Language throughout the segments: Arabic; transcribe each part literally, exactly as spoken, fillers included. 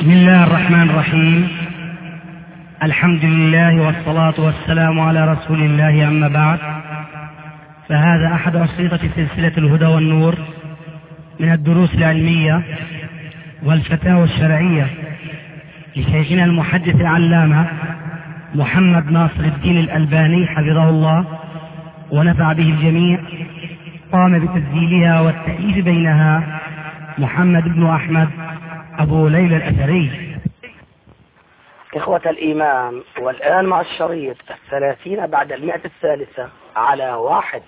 بسم الله الرحمن الرحيم. الحمد لله والصلاة والسلام على رسول الله، أما بعد، فهذا أحد أشرطة سلسلة الهدى والنور من الدروس العلمية والفتاوى الشرعية لشيخنا المحدث العلامة محمد ناصر الدين الألباني حفظه الله ونفع به الجميع. قام بتسجيلها والتأليف بينها محمد بن أحمد أبو ليلى الأثري. إخوة الإيمان، والآن مع الشريط الثلاثين بعد المئة الثالثة على واحد.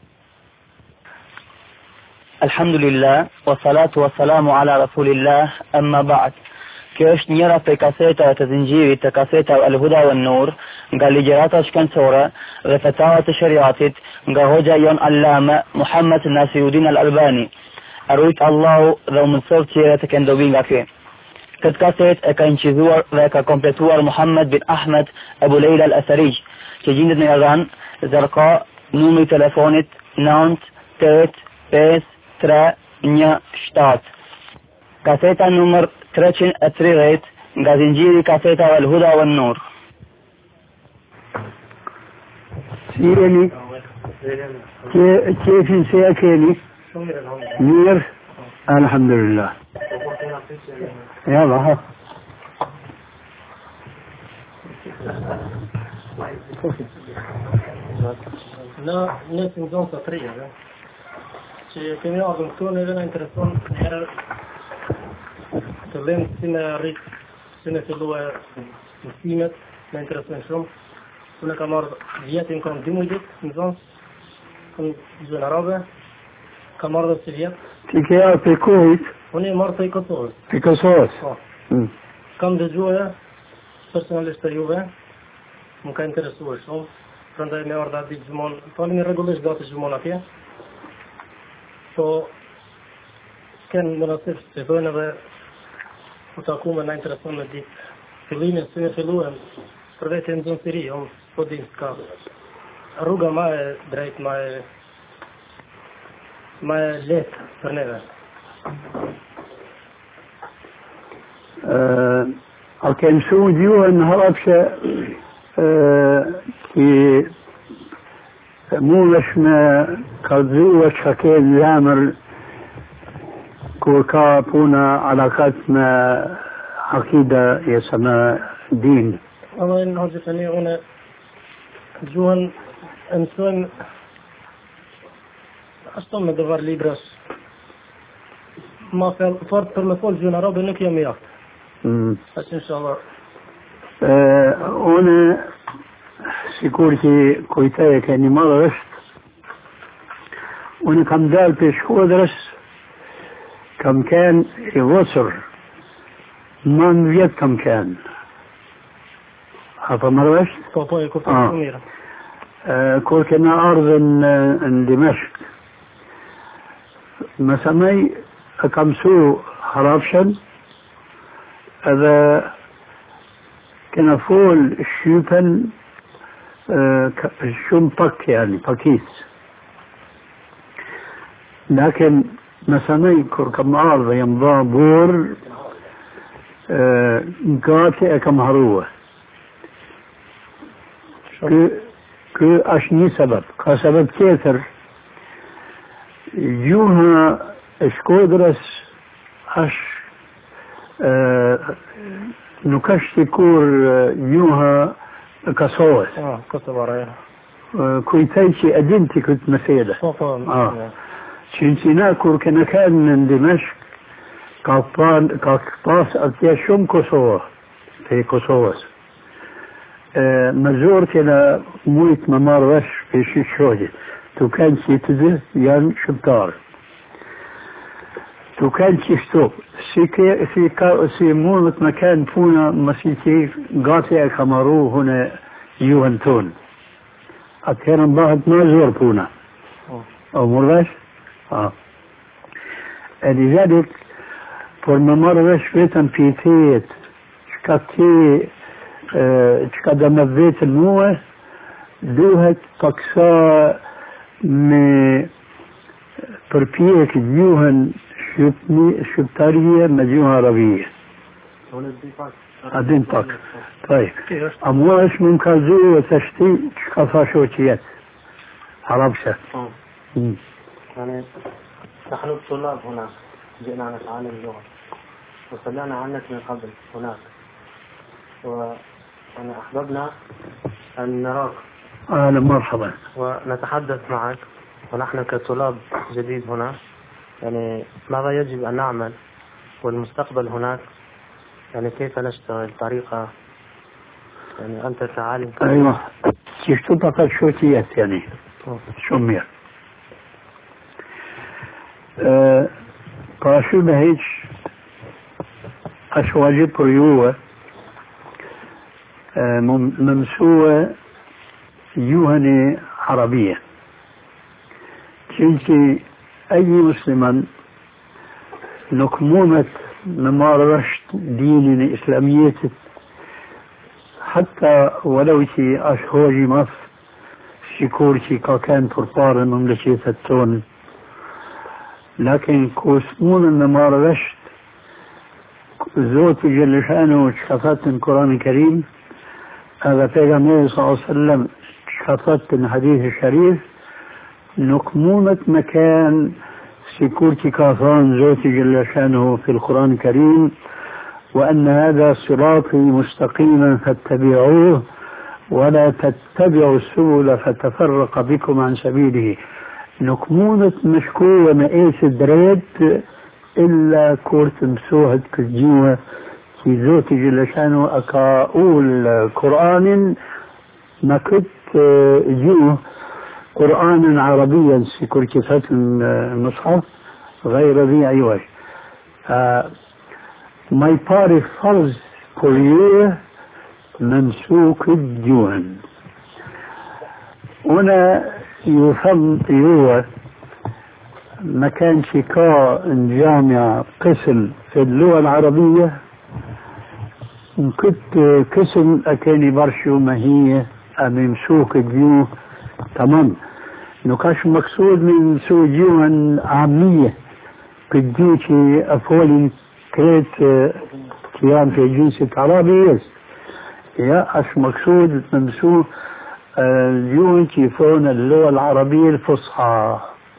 الحمد لله والصلاة والسلام على رسول الله، أما بعد. Kjo është njëra prej kasetave të zinxhirit të kasetave Al-Huda wan Nur nga ligjërata shkencore dhe fetavat të shariatit nga hoxha jon Allame Muhammad Nasiruddin Al-Albani. Arrujt Allahu dhe u mësov tjere të këndobi nga kjo. Këtë kaset e ka incizuar dhe e ka kompletuar Muhammad bin Ahmed Abu Lejla Al-Athari, që gjindet në Iran, Zarqa, numri telefonit nënt tetë pesë tre një shtatë. Kaseta numër treqind e tridhjetë nga zinxhiri kasetave Al-Huda wan Nur. Si jeni? Kefin se e keni? Mirë? Alhamdulillah. Jalla ha. Në në të zonë të trijave, që kemi ardhur këtu në në intereson herë të lëmë si në rritë, si në fillu e mësimet, në interesojnë shumë. Unë kam ardhë vjetin, kam dy mujtë në zonë, kam gjënë arabe, kam ardhë si vjetë. Ti ke ardhë për kujt? Unë e marrë të i Kosovës. Për Kosovës? Po. Mm. Kam dëgjue, personalisht të juve, më ka interesuar shumë, prandaj me ardhë atë ditë gjumon, falemi rregullisht gati gjumon atje, po kënë më nësif që dojnë edhe u taku me na intereson në ditë fillimin, si me filluem, për vetë e në zonë Siri, unë po din s'ka rruga ma e drejt, ma e ma e letë për neve. Uh, a ke mësu gjuhën në harapshe uh, ki mundesh me kalzua që ka ke në zemër kur ka puna alakat me akida jesë me din? Allah në hoqë të një, une gjuhën e mësojmë ashtu me dëvar librash. Ma fort për me folë gjuhën arabe nuk jam i jaftë. Mm. Ashtë inshallah. Uh, une, si kur që kujtej e ke një madhë është, une kam dalë për Shkodrës, kam ken i vësër, në në vjetë kam ken. A pa më rëveshtë? Po, po, e kuptoj shumë mirë. Kur kena ardhën në, në Dimeshk, më samej e kam su harapshen, edhe kena fol shqypen shumë pak janë, pakis. Lakin më samej kur kam ardhë jam dha burë, gati e kam harua. Kë, kë është një sebeb. Ka sebeb tjetër, gjuha e Shkodrës është nuk është kur gjuha e Kosovës. Ah, Kosovara, ja. Kujtej që edin të këtë mesele. Po, po, ah. Që në qina kur këna kanë në Dimeshk, ka, pan, ka pas atje shumë Kosovë, të Kosovës. E, më zorë këna mujtë më marrë vesh për shqyqojit. Tu kanë që të dhe janë shqiptarë. Tu kanë qishtu, si, ke, si, ka, si mundët me kanë puna më si që gati e ka maru hune juhën tonë. Atë kërë në bëhet më zorë puna. Oh. O mërvesh? Ah. E një gjadik, por më mërvesh vetën pjetijet, që ka ti, që ka dhe me vetën muë, duhet paksa me përpjek gjuhën shqiptarije me gjuhën arabije. أدين طاق. طيب أمواش من كازو وتشتي شخصا شوتيات عربشة. يعني نحن الطلاب هناك جئنا نتعلم اللغة وسمعنا عنك من قبل هناك وأنا أحببنا أن نراك. أهلا مرحبا. ونتحدث معك ونحن كطلاب جديد هنا يعني ماذا يجب أن نعمل والمستقبل هناك يعني كيف نشتغل طريقة يعني أنت كعالم. أيوة كيف تطلق شوتيات يعني شمير أه قاشو بهيج أشواجب ريوة أه ممسوة يوهنة عربية كنتي أي مسلما نكمومة ممارسة دين إسلامية حتى ولو تي أشهوجي مصر شكورتي كان ترطار مملكة التون لكن كوسمون ممارسة زوت جل شأنه شخصات من القرآن الكريم هذا پیغمبر صلى الله عليه وسلم شخصات من حديث الشريف نكمومة مكان سكورتي كافان زوت جل شأنه في القرآن الكريم وأن هذا صراطي مستقيما فاتبعوه ولا تتبعوا السبل فتفرق بكم عن سبيله نكمونة مشكوة مقيس دريت إلا كورت مسوهد كجيوة في زوتي جل شأنه أقاول قرآن ما كنت جيوه قرآنا عربيا سكور كفات المصحف غير ذي عوج ما يباري فرض كورية منسوك الجوهن هنا يفهم يوه مكان شكاء جامعة قسم في اللغة العربية كنت قسم أكاني برشو ما هي ممسوك الجوه تمام نقاش مقصود من سوء جوهن عامية كديتي أفولي كريت كيان في جنس العربي يا أش مقصود ممسوك اليوم تيفون اللغة العربية الفصحى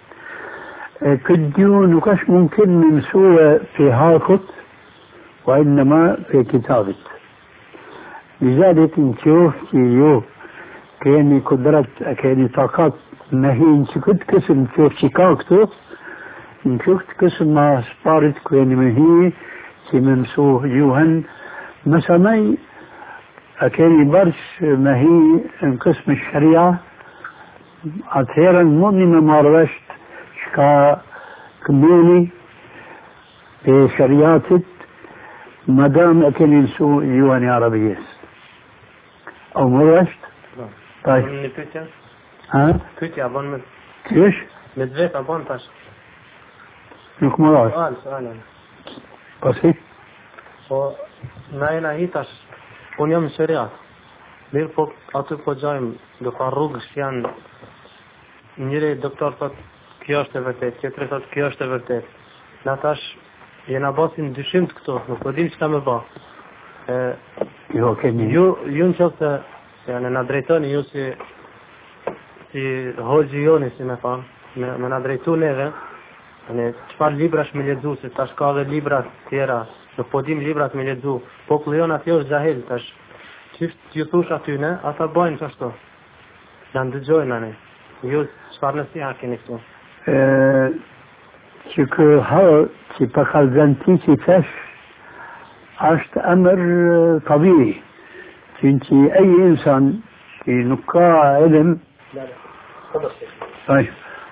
كديون وكاش ممكن ممسوة في هاخط وإنما في كتابة لذلك نشوف كيو كيني قدرت كيني طاقات ما هي نشكت كسم نشوف شكاكتو نشوف كسم ما سبارت كيني ما هي كي ممسوه يوهن مسامي أكاني برش ما هي قسم الشريعة أثيرا موني ممارست شكا كميني في شريعتت مدام أكاني نسو يواني عربية أو مرشت طيب ها؟ كوتي أبون من كيش؟ مدفيت أبون تاش نك مرشت سؤال سؤال يعني بسيط وما إلا هي تاش unë jam në shariat, mirë po aty po gjajmë, do ka rrugës janë njëri doktor thot kjo është e vërtet, tjetri thot kjo është e vërtet. Na tash jena basin dyshim të këto, nuk po dim çka më bë. E jo keni ju ju në qoftë janë na drejtoni ju si si hoxhi joni si më thon, me më na drejtu neve, ne çfarë librash me lexu se tash ka edhe libra të tjera. Nuk po dim librat me lexu. Populli jon aty është xahil tash. Çift ju thosh aty ne, ata bajnë çashtu. Na dëgjojnë ne. Ju çfarë nësi ha keni këtu? Ë që kë ha që pa kallzanti që tash është amër tabii. Çünkü أي إنسان في نقاع علم لا لا خلص طيب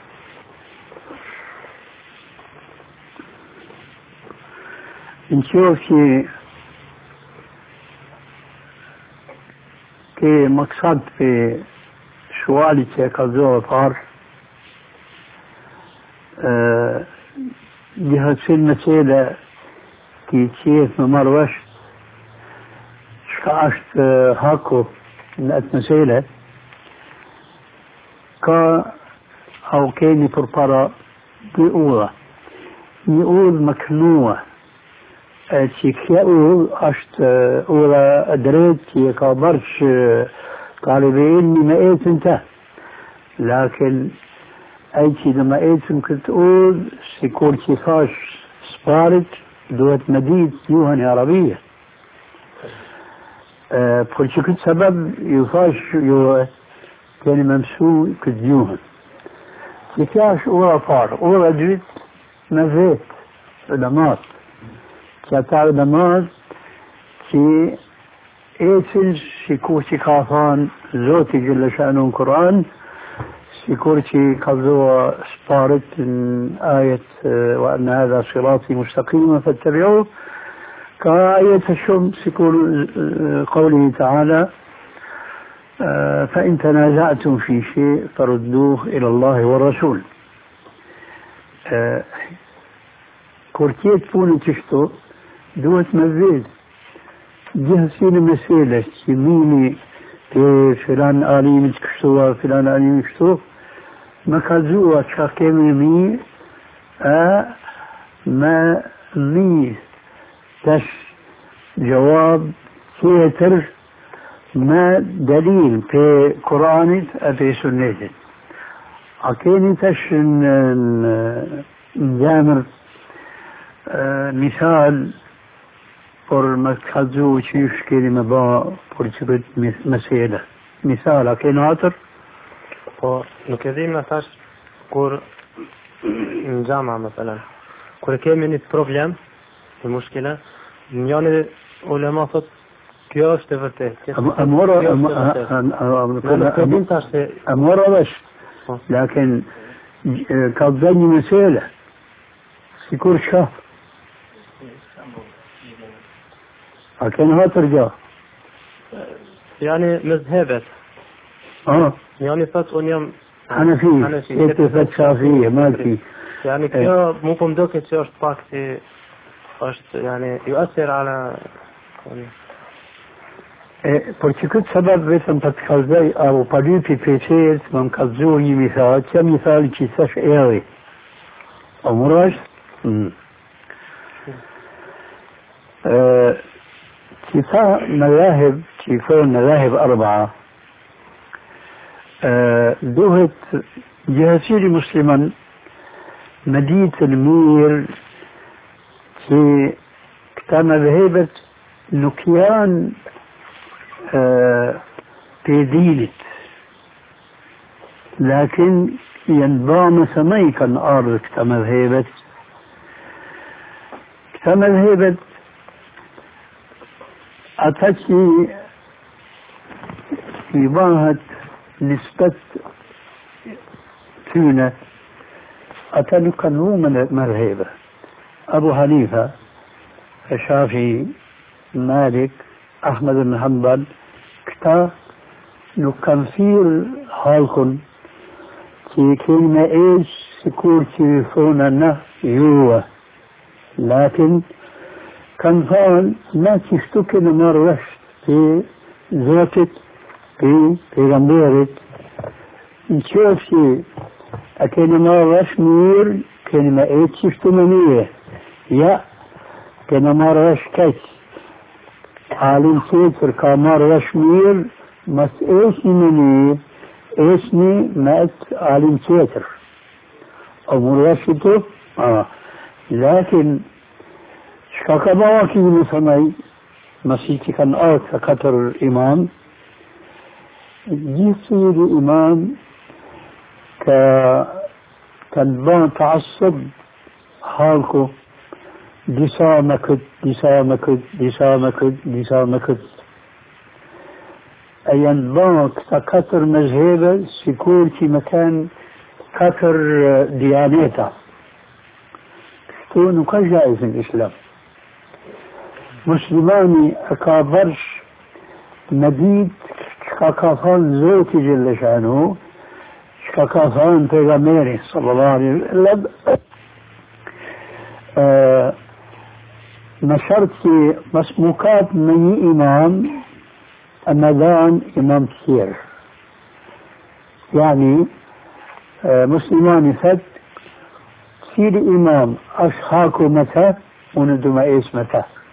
نشوف شيء كي مقصد في سؤالي كذو فار أه جهة المسألة كي كيف ممروش شكاشت هاكو نأت مسألة كا أو كيني فرفرة بيقولة يقول مكنوة që kjo udhë është udha e drejtë që e ka bërë që talibi ilmi me ecën të. Lakin ai që dhe me ecën këtë udhë, si kur që thash sparit, duhet me ditë gjuhën e arabije. Për që këtë sebeb ju thash ju keni me mësu këtë gjuhën. Që kjo është udha parë, udha dytë me vetë, ulemat. Që ata ulemat që ecën si kur që ka thonë Zoti Gjelle Shanu në Kur'an, si kur që ka dhua sparit në ajet wa anna hadha sirati mustaqima fattabi'uhu, ka ajet shumë si kur qawlihi ta'ala فإن تنازعتم في شيء فردوه إلى الله والرسول. kur tjetë punë që shto, duhet me vedë. Gjithësi në mesele, që mini të filan alimit kështua, filan alimit kështu, me kalzua që kemi mi, a me mi tash gjawab tjetër me dalil për Kuranit e për Sunnetit. A keni tash në gjamër مثال por me të kalzu që ju shkeni me ba por që këtë mesele. Misal, a keni atër? Po, nuk e dhim në thash kur në gjama, mësëllën, kur e kemi një problem, një mushkile, njëni ulema thot, kjo është e vërtet. A mora, a mora vesh, lakin ka të dhe një mesele, si kur shkaf. A keni hatër gja? Yani mezhebet. اه Yani thot unë jam حنفي انت فت شافعية مالكي. يعني kjo mu po mdoket që është pak si është yani يؤثر على por që këtë sabab vetëm për të kalzaj apo palypi peqerët më më kalzohë një mithal, që mithali që thash edhi. O murash? që tha madhahib që i thonë madhahib arba'a, duhet gjëhësiri musliman me ditë në mirë që këta madhahibet nuk janë për dinit, lakin janë bëmë së mëj kanë ardhë këta madhahibet. Këta madhahibet ata që i bëhet nisbet tyne, ata nuk kanë vu madhahibë. Abu Hanifa, Shafi, Malik, Ahmed ibn Hanbal, këta nuk kanë thirë halkun që i keni me eqë si kur që i thona na juve, lakin kanë thonë na që shtu kene marrë vështë për Zotit, për pejgamberit, në qëfë që a kene marrë vështë mirë, kene me eqë që shtu me mirë, ja, kene marrë vështë keqë. Alim tjetër ka marrë vesh mirë, mas esni me mirë, esni me et alim tjetër. O mërë vesh i të? Lakin, shka ka bëha ki në thëmaj, masi që kanë artë ka katër imam, gjithë i imam ka kanë bëha të asëb halku, disa me këtë, disa me këtë, disa me këtë, disa me këtë. E janë bënë këta katër mezhebe si kur që me kanë katër dianeta. Kështu nuk është gjajzë në islam. Muslimani e ka bërsh me ditë qka ka thonë Zoti Gjelle Shanu, qka ka thonë pejgamberi sallallahu alaihi wa sallam, me shartë që mas mukat me një imam e me dhanë imam të tjerë. Yani, muslimani thëtë, cili imam është haku me ta, unë du me esë me ta.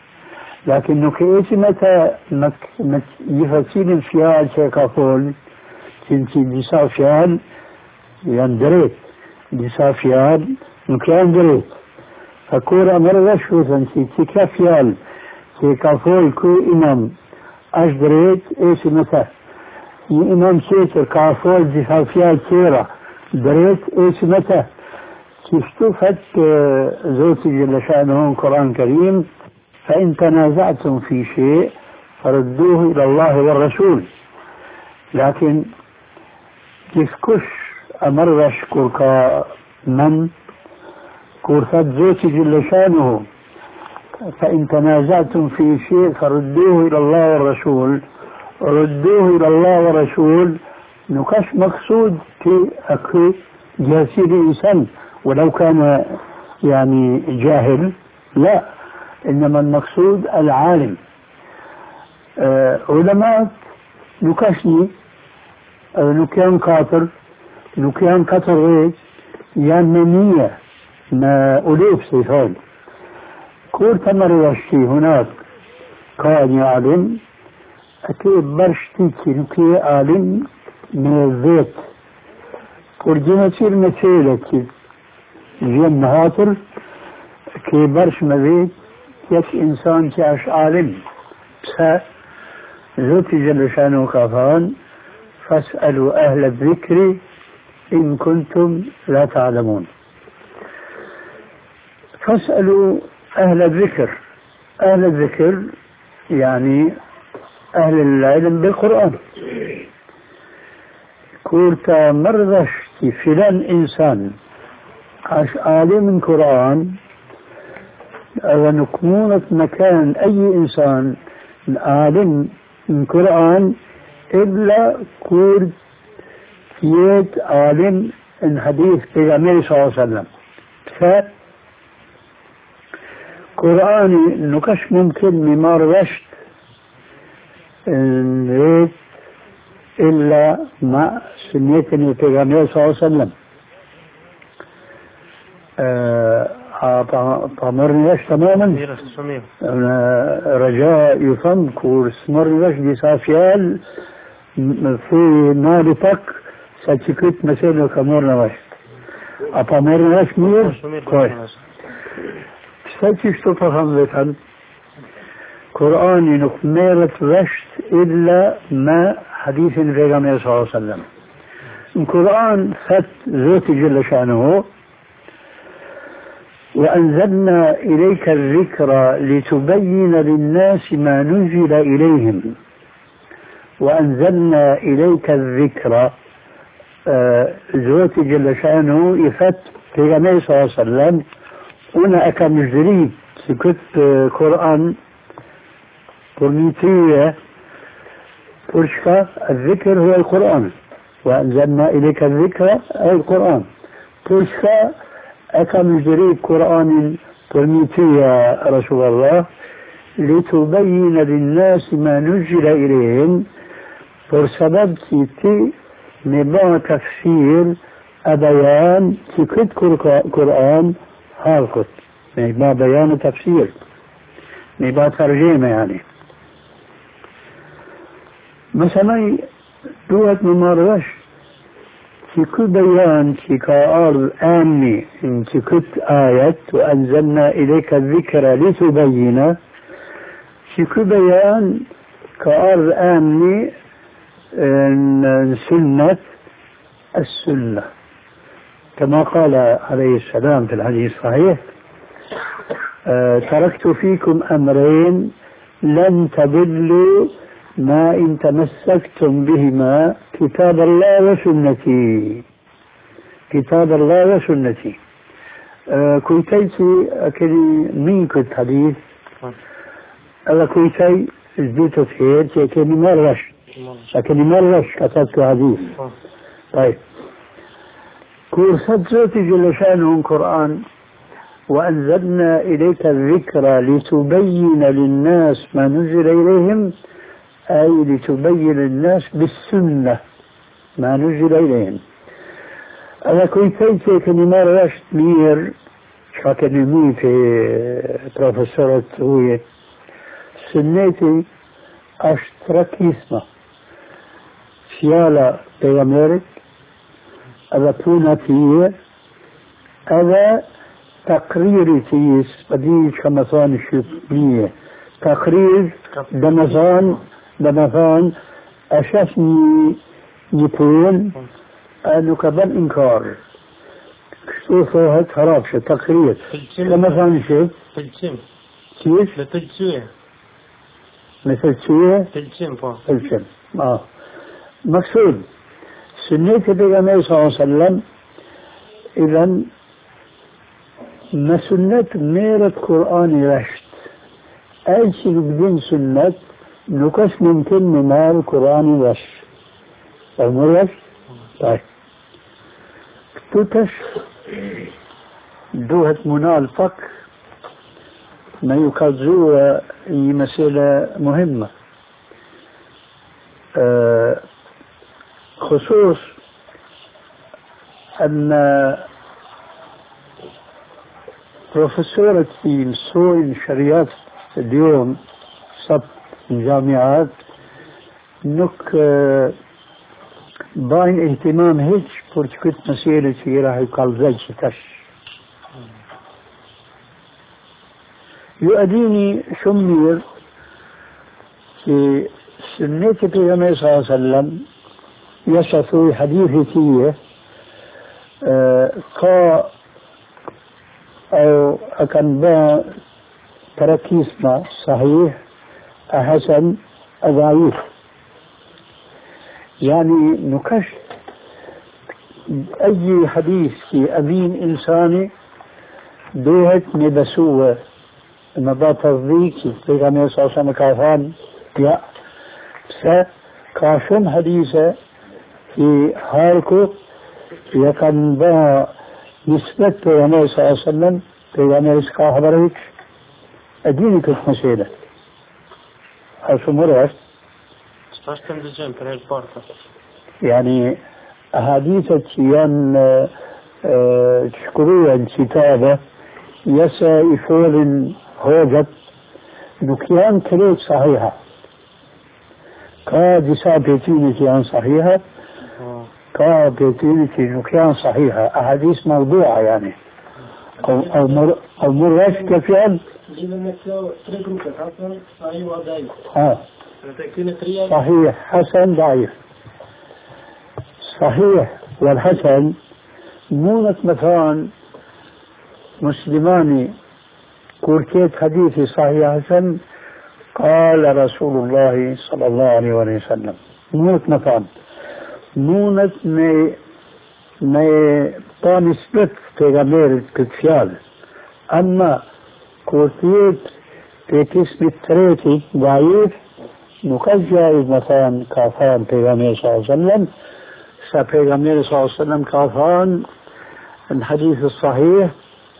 لكن nuk e si me të me, me gjithësinin fjalë që e ka folë, që që disa fjalë janë drejt, disa fjalë nuk janë drejt. Fa kur a mërë dhe shkutën që që ka fjalë që ka folë ku imam është drejt, e si me të. Një imam qëtër ka folë disa fjalë qëra, drejt, e si me të. Që shtu fatë Zoti Jelle Shanuhu në Kur'an Karim, فإن تنازعتم في شيء فردوه إلى الله والرسول. لكن جسكش أمر أشكر من كورثات زوتي جل شانه فإن تنازعتم في شيء فردوه إلى الله والرسول. ردوه إلى الله والرسول نكش مقصود في أكو جاسر إنسان ولو كان يعني جاهل، لا، إنما المقصود العالم. أه علماء نكشني أه نكيان كاتر نكيان كاتر غير يمنية ما أليف سيفان كل تمر وشي هناك كان عالم أكيد برشتي نكي عالم من الذات كل جنتير مثيلة جيم نهاتر كي برش مذيت يك إنسان كاش عالم بس زوتي جل شانه كافان فاسألوا أهل الذكر إن كنتم لا تعلمون. فاسألوا أهل الذكر. أهل الذكر يعني أهل العلم بالقرآن. كورتا مرضشتي فلان إنسان عاش عالم القرآن ونكمونة مكان أي إنسان عالم القرآن إلا كورد يد عالم الحديث بيغمير صلى الله عليه وسلم. فقرآني نكش ممكن ممار رشد إلا مع سنية البيغمير صلى الله عليه وسلم. أه طمرني ليش تماما رجاء يفهم كورس مرني ليش دي سافيال في نالتك ستكت مثلا كمرنا ليش أطمرني ليش مير كويس ستكت تفهم لتن قرآني نكملت رشت إلا ما حديث النبي صلى الله عليه وسلم. القرآن فت ذات جل شأنه وأنزلنا إليك الذكر لتبين للناس ما نزل إليهم. وأنزلنا إليك الذكر زوتي جل شأنه يفت في النبي صلى الله عليه وسلم. هنا أكم جريد سكت قرآن قرنيتية ترشكا الذكر هو القرآن. وأنزلنا إليك الذكر أي القرآن ترشكا أكم جريد قرآن قرنيتي يا رسول الله لتبين للناس ما نزل إليهم فرسبب تي نبا تفسير أبيان تكت قرآن هالكت نبا بيان تفسير نبا ترجمة يعني مثلا دوت ممارش في كل بيان في كأرض آمني إن كت آية وأنزلنا إليك الذكر لتبين في كل بيان كأرض آمني إن سنة السنة كما قال عليه السلام في الحديث الصحيح أه تركت فيكم أمرين لن تضلوا ما إن تمسكتم بهما كتاب الله وسنتي كتاب الله وسنتي أه كويتيتي أكلي مين كنت حديث ألا كويتي ازديتو فيه كأني مرش أكلي مرش كتبت حديث. طيب كورسات ذاتي جل شانه القرآن وأنزلنا إليك الذكر لتبين للناس ما نزل إليهم أي لتبين للناس بالسنة ما نزل إليهم. أنا كويتيتي كني ما رأشت مير شاكني في بروفيسورة هوية سنتي أشتركيسما فيالا بيغميرك أذا تونا فيه أذا تقريري تيس بديش كمثان الشبنية تقرير دمثان دمثان أشافني يبون أنه كبن إنكار شو صوهت خرابش تقرير دمثان شيء تلجم كيف؟ لتلجوه مثل شيء تلجم فا تلجم آه مقصود سنة النبي صلى الله عليه وسلم إذن ما سنة ميرة قرآن رشد أي شيء بدين سنة نكش ممكن من القرآن رشد المرش طيب توتش دوهة منال فك ما يكذوه هي مسألة مهمة أه خصوص أن بروفيسورة في مسوي الشريات اليوم سب الجامعات نك باين اهتمام هيك برشكت مسيرة في راح يقال زيج تش يؤديني شمير في سنة النبي صلى الله عليه وسلم يشفي حديث فيه آه قا أو أكن با تركيزنا صحيح أحسن أضعيف يعني نكش أي حديث في أمين إنساني دوهت نبسوه ما باترضيك في غمية صلى الله عليه وسلم كافان يا بس كاشم حديثة في حالكو يكن با نسبة غمية صلى الله عليه وسلم في غمية كافرك أديني كنت مسيلة هل مرة Stashtem dëgjojmë për herë parë. يعني أحاديث كيان تشكروا كتابة يسا إفول هوجت نكيان كريت صحيحة كا دسا بيتيني كيان صحيحة كا بيتيني نكيان صحيحة أحاديث موضوعة يعني أو أو مر أو مرش كفيان ها صحيح حسن ضعيف صحيح والحسن مونة مثلا مسلماني كوركيت حديثي صحيح حسن قال رسول الله صلى الله عليه وسلم مونة مثلا مونة مي مي طان سبت تغمير كتفيال أما كوركيت في كسم التريتي ضعيف نقل جائز مثلا كافان پیغمبر صلى الله عليه وسلم سبيغمبر صلى الله عليه وسلم كافان الحديث الصحيح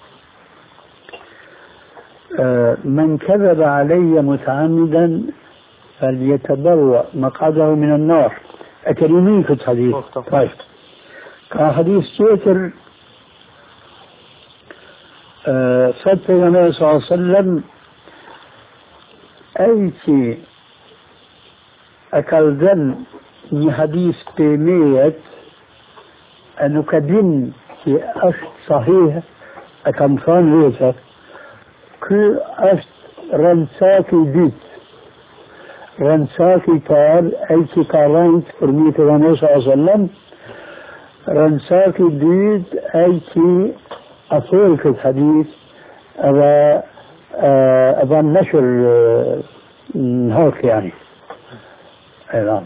من كذب علي متعمدا فليتبوأ مقعده من النار أكريمين في الحديث طيب كان حديث كيتر صد پیغمبر صلى الله عليه وسلم أي شيء أكلدن ني حديث بميت أنه كدين في أشت صحيح أكمثان ريسة كل أشت رنساكي ديت رنساكي تار أيكي كارانت فرميت رمي صلى الله عليه وسلم رنساكي ديت أيكي أصول في الحديث أبا أبا نشر هاك يعني نعم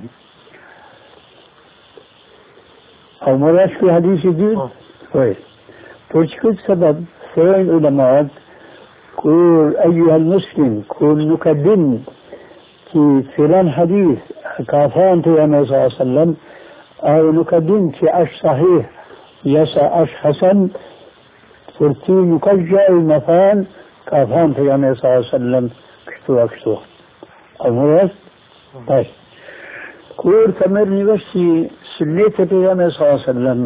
أو مراش في حديث جديد كويس فشكت سبب سوين علماء قول أيها المسلم قول نكدن في فلان حديث كافان في النبي صلى الله عليه وسلم أو نكدن في أش صحيح يسا أش حسن فرتي نكجع المثال كافان في النبي صلى الله عليه وسلم كشتو أكشتو أو مراش طيب كور تمرني بس سليت النبي صلى الله عليه وسلم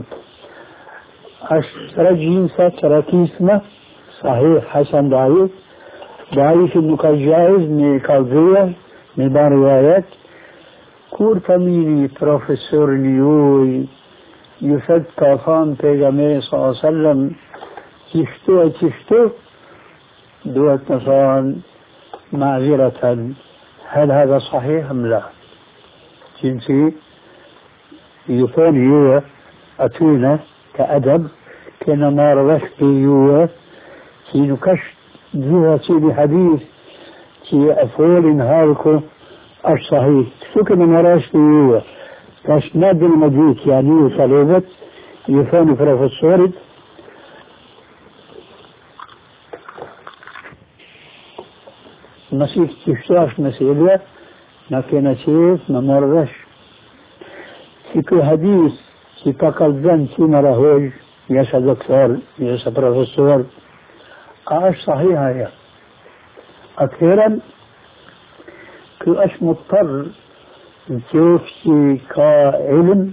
أشترى جنسة تركيسمة صحيح حسن ضعيف ضعيف إنه كان جائز من كالذية من بان روايات كور فميني بروفيسور نيوي يفد كافان بيغامي صلى الله عليه وسلم تشتو تشتو دوت نصان معذرة هل هذا صحيح أم لا؟ جنسي يفون يوه أتونا كأدب كنا ما رغشت يوه كي نكشت جوه سيدي حديث كي أفول إنهاركو أش صحيح شو كنا ما رغشت يوه كاش نادل مجيك يعني صلوبت يفون بروفيسور مسيح تشتاش مسيلة لكن شيف ما مرغش كي حديث كي تقلدن كي مرهوج يسا دكتور يسا بروفيسور اش صحيحة يا اخيرا كي اش مضطر نشوف شي كعلم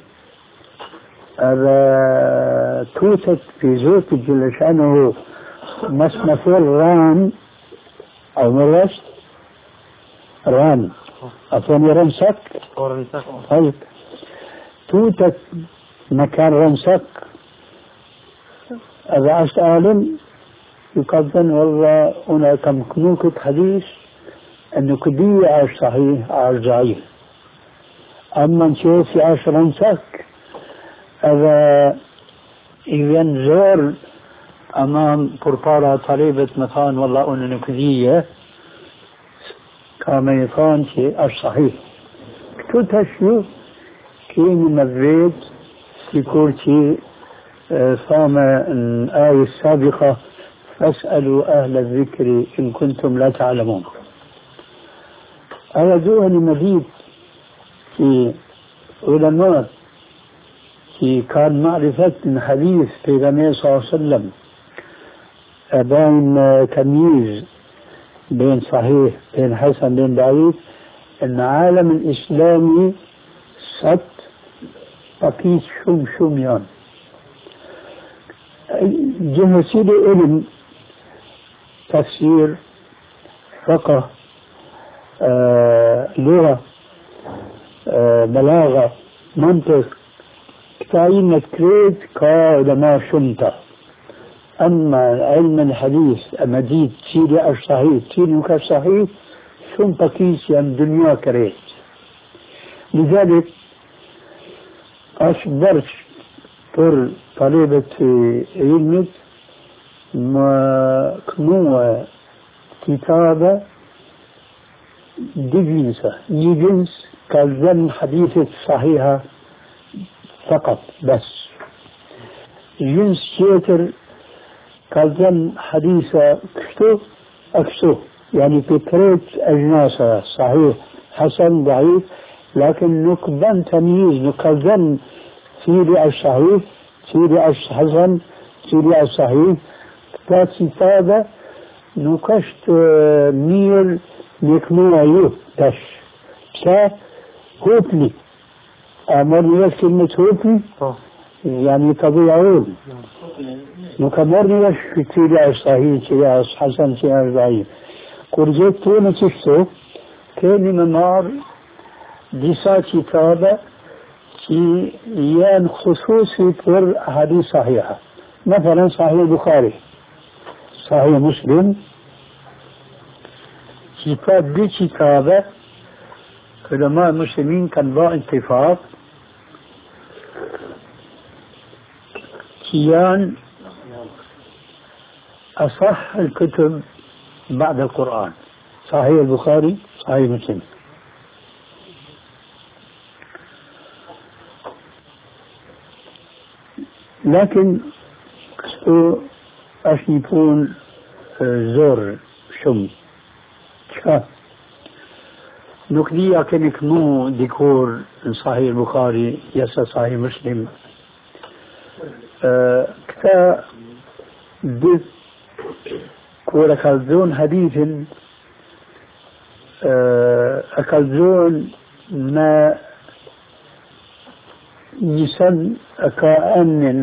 اذا توتت في زوت جل شأنه مسمثل ران او مرغش ران أعطاني رمسك طيب توتت مكان رمسك إذا عشت عالم يقدم والله هنا كم كنوكة حديث أنه كدية عاش صحيح عاش ضعيف أما نشوف عاش رمسك إذا ينزل أمام بربارة طليبة مثلا والله أنه كدية كما يكون شيء الصحيح تتشيو كين مبريد يقول شيء صام الآية السابقة فاسألوا أهل الذكر إن كنتم لا تعلمون أردوها لمزيد في علماء في كان معرفة من حديث في النبي صلى الله عليه وسلم بين تمييز بين صحيح بين حسن بين ضعيف ان عالم الاسلامي ست بقيت شم شميان جهسي علم تفسير فقه آه، لغة آه، بلاغة منطق كاين كريت كعلماء شمتا أما علم الحديث مديد تيري الصحيح تيري كالصحيح شن بكيس يم دنيا كريت لذلك أشبرت طر طلبة علمت ما كنوة كتابة دي جنسة يجنس كالذن حديثة صحيحة فقط بس جنس شيتر كالذن حديثة كشتو أكشتو يعني في كريت أجناسة صحيح حسن ضعيف لكن نقبن تمييز نقبن تيري الصحيح تيري الحسن تيري الصحيح كتابة نكشت مير نكنو أيوه تش كا هوبلي أمر يس كلمة هوبلي يعني طبيعون نكمرني وش في تيري الصحيح تيري الحسن تيري الضعيف كورجيت تونه تشتو كاني منار ديسا كتابة كي يان خصوصي پر حديث صحيحة مثلا صحيح البخاري صحيح مسلم كتاب دي كتابة علماء المسلمين كان با اتفاق كيان أصح الكتب بعد القرآن صحيح البخاري صحيح مسلم لكن كستو أشنيبون زور شم شا نكديا كنك نو ديكور صحيح البخاري يسا صحيح مسلم أه كتا دي كورا كالزون حديث أه أكالزون ما يسمى كأن، من علم الحديث أو مصطلح الحديث الإسناد.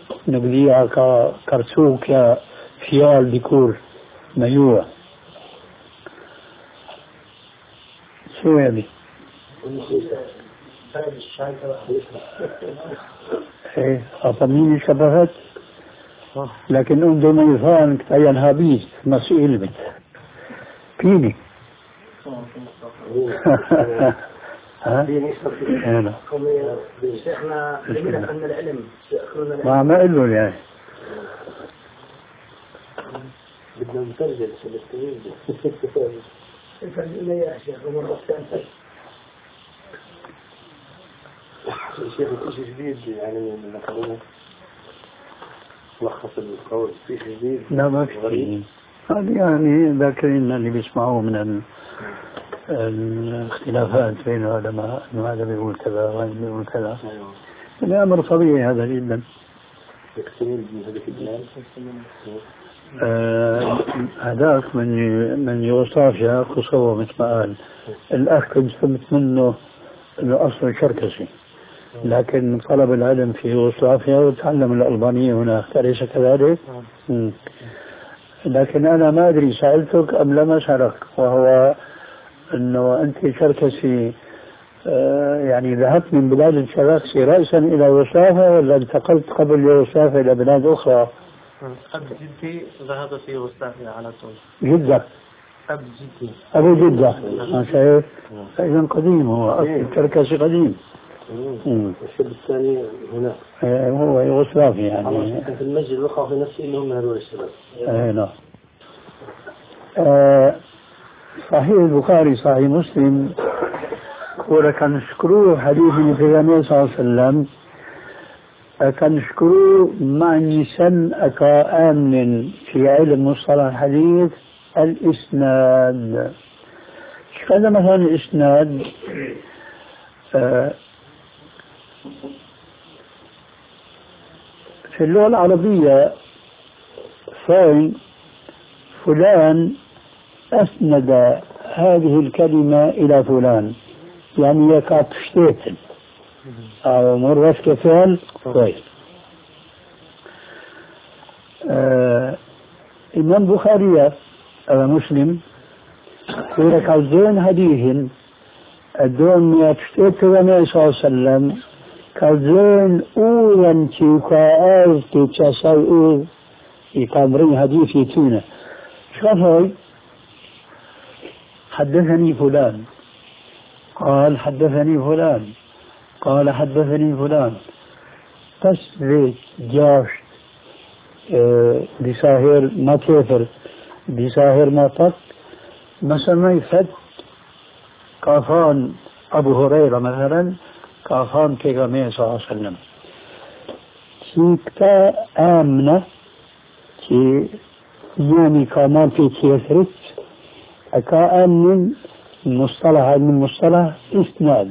نقضيها كرسوك يا فيال ديكور ميوع شو يعني؟ ايه اطميني شبهت لكن ام دوما يفان كتاين هابيز مسؤول بت فيني ها؟ انا شيخنا لماذا أن العلم ما ما قلوا يعني بدنا نترجم سلسلين الفرق يا شيخ مرة ثانية الشيخ كل شيء جديد يعني من الأخرين لخص القول في شيء جديد لا ما في هذه يعني ذاكرين اللي بيسمعوه من ال... الاختلافات بين العلماء انه هذا بيقول كذا وهذا بيقول كذا هذا امر طبيعي هذا جدا هذاك من من يوغوسلافيا كوسوفو مثل ما قال الاخ كنت فهمت منه انه اصلا شركسي لكن طلب العلم في يوغوسلافيا وتعلم الالبانيه هناك اليس كذلك؟ لكن انا ما ادري سالتك ام لم اسالك وهو انه انت شركسي آه يعني ذهبت من بلاد الشركسي راسا الى يوغوسلافيا ولا انتقلت قبل يوغوسلافيا الى بلاد اخرى؟ اب جدي ذهب في يوغوسلافيا على طول. جدة. اب جدي. ابو جدة. ما شايف؟ اذا قديم هو اصل الشركسي قديم. الشاب الثاني هنا. آه هو يوغوسلافيا يعني. في المسجد وقعوا في نفسه انهم من هذول الشباب. اي نعم. آه صحيح البخاري صحيح مسلم ولكن نشكروه حديث النبي صلى الله عليه وسلم كان نشكروه معني سن أكا آمن في علم مصطلح الحديث الإسناد. هذا مثلا الإسناد آه في اللغة العربية فاين فلان أسند هذه الكلمة إلى فلان يعني يكاد شتيتن أو مرة كفال طيب آه إمام بخاري أو مسلم يقولك عزين هديهن الدون يكشتيت النبي صلى الله عليه وسلم كعزين أولا تيكاز تيكاساي يقامرين هديثي تينا شو حدثني فلان قال حدثني فلان قال حدثني فلان بس ذي جاش بساهر ما تيفر بساهر ما طق مثلا يفت كافان أبو هريرة مثلا كافان كيغامي صلى الله عليه وسلم كيكتا آمنة كي يعني كامان في تيفرت أكا آمن مصطلح من مصطلح إسناد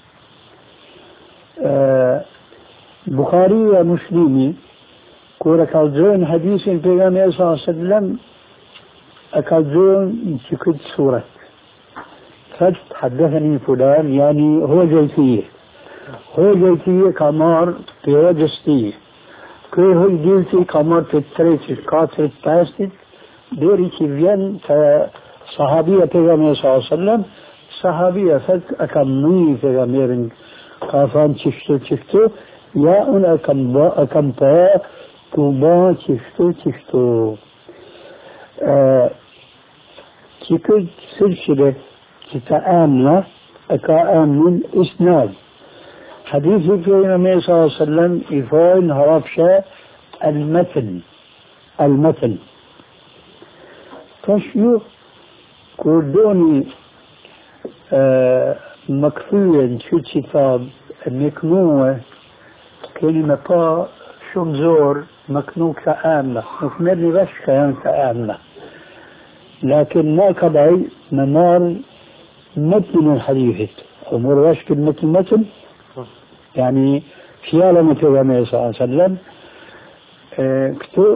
آه بخاري مسلمي كورا كالزون حديث البيغامي صلى الله عليه وسلم أكالزون تكد سورة فجت حدثني فلان يعني هو جيتيه هو جيتيه كمار بيوجستيه كي هو جيتي كمار تتريت كاترت باستت ديري كيفين صحابية بيغامي صلى الله عليه وسلم صحابية فجت أكمني بيغامي كافان تشتو تشتو يا أنا أكم با أكم با كوبا تشتو تشتو كيكد سلسلة تتآمن أكآمن إسناد حديث النبي صلى الله عليه وسلم يفعل هربشة المتن المتن تشيو كردوني آه مكفويا شو كتاب مكنوة كلمة با شمزور مكنو كآمنة مكمرني بس كيان كآمنة لكن ما كبعي منال متن الحديث أمور واش كلمة المتن يعني خيالة مثل النبي صلى الله عليه وسلم آه كتو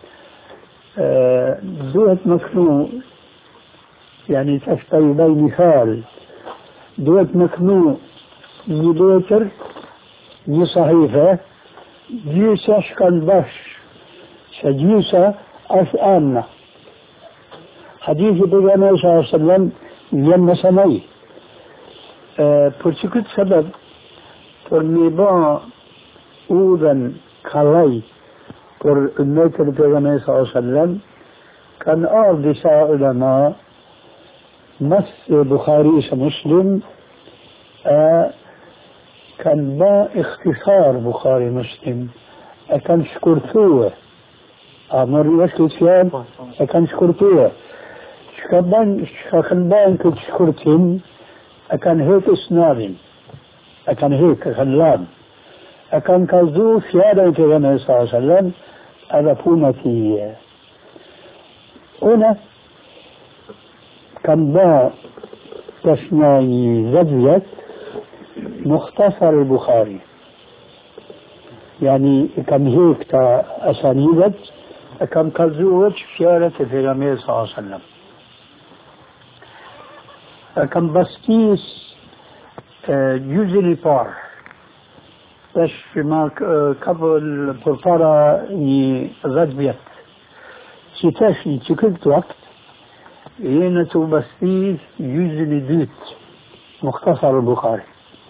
آه دوت مكنو يعني تشتري بي مثال دوت مكنو يليتر يصحيفة gjysa shkan bash, se gjysa është anna. Hadithi pejgamberi sallallahu alaihi wasallam vjen në sanaj. Për që këtë sebeb, për një ba udhen kalaj për ümmetën e pejgamberit sallallahu alaihi wasallam, kanë ardhur disa ulema mas Bukhari se Muslim kanë ba ikhtisar Bukhari Muslim, e kanë shkurtue. A mërë është këtë fjallë, e kanë shkurtue. Shka kanë banë këtë shkurtim, e kanë hekë isnadin, e kanë hekë, e kanë lanë, e kanë kazu fjallën të pejgamberit sallallahu alaihi wasallam, edhe puna tije. Une كان با تسمعي زبيت مختصر البخاري يعني كان هيك تا أسانيدت كان كزوج شارة في النبي صلى الله عليه وسلم كان بستيس جزء بار باش ما قبل برطارة زبيت شتاشي شكلت وقت هنا تبستيس جزء دوت مختصر البخاري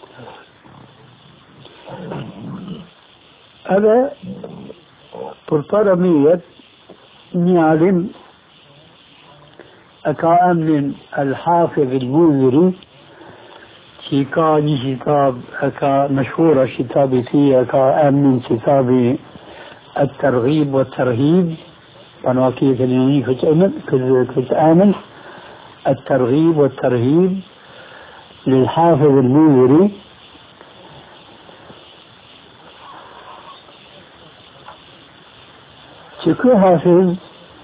هذا برطارة ميت نعلم أكأمن الحافظ المنذري في كان كتاب أكا مشهورة كتابي فيه أكأمن كتاب الترغيب والترهيب أنا كيف يعني كنت أمن كنت آمن الترغيب والترهيب للحافظ المنذري شكو حافظ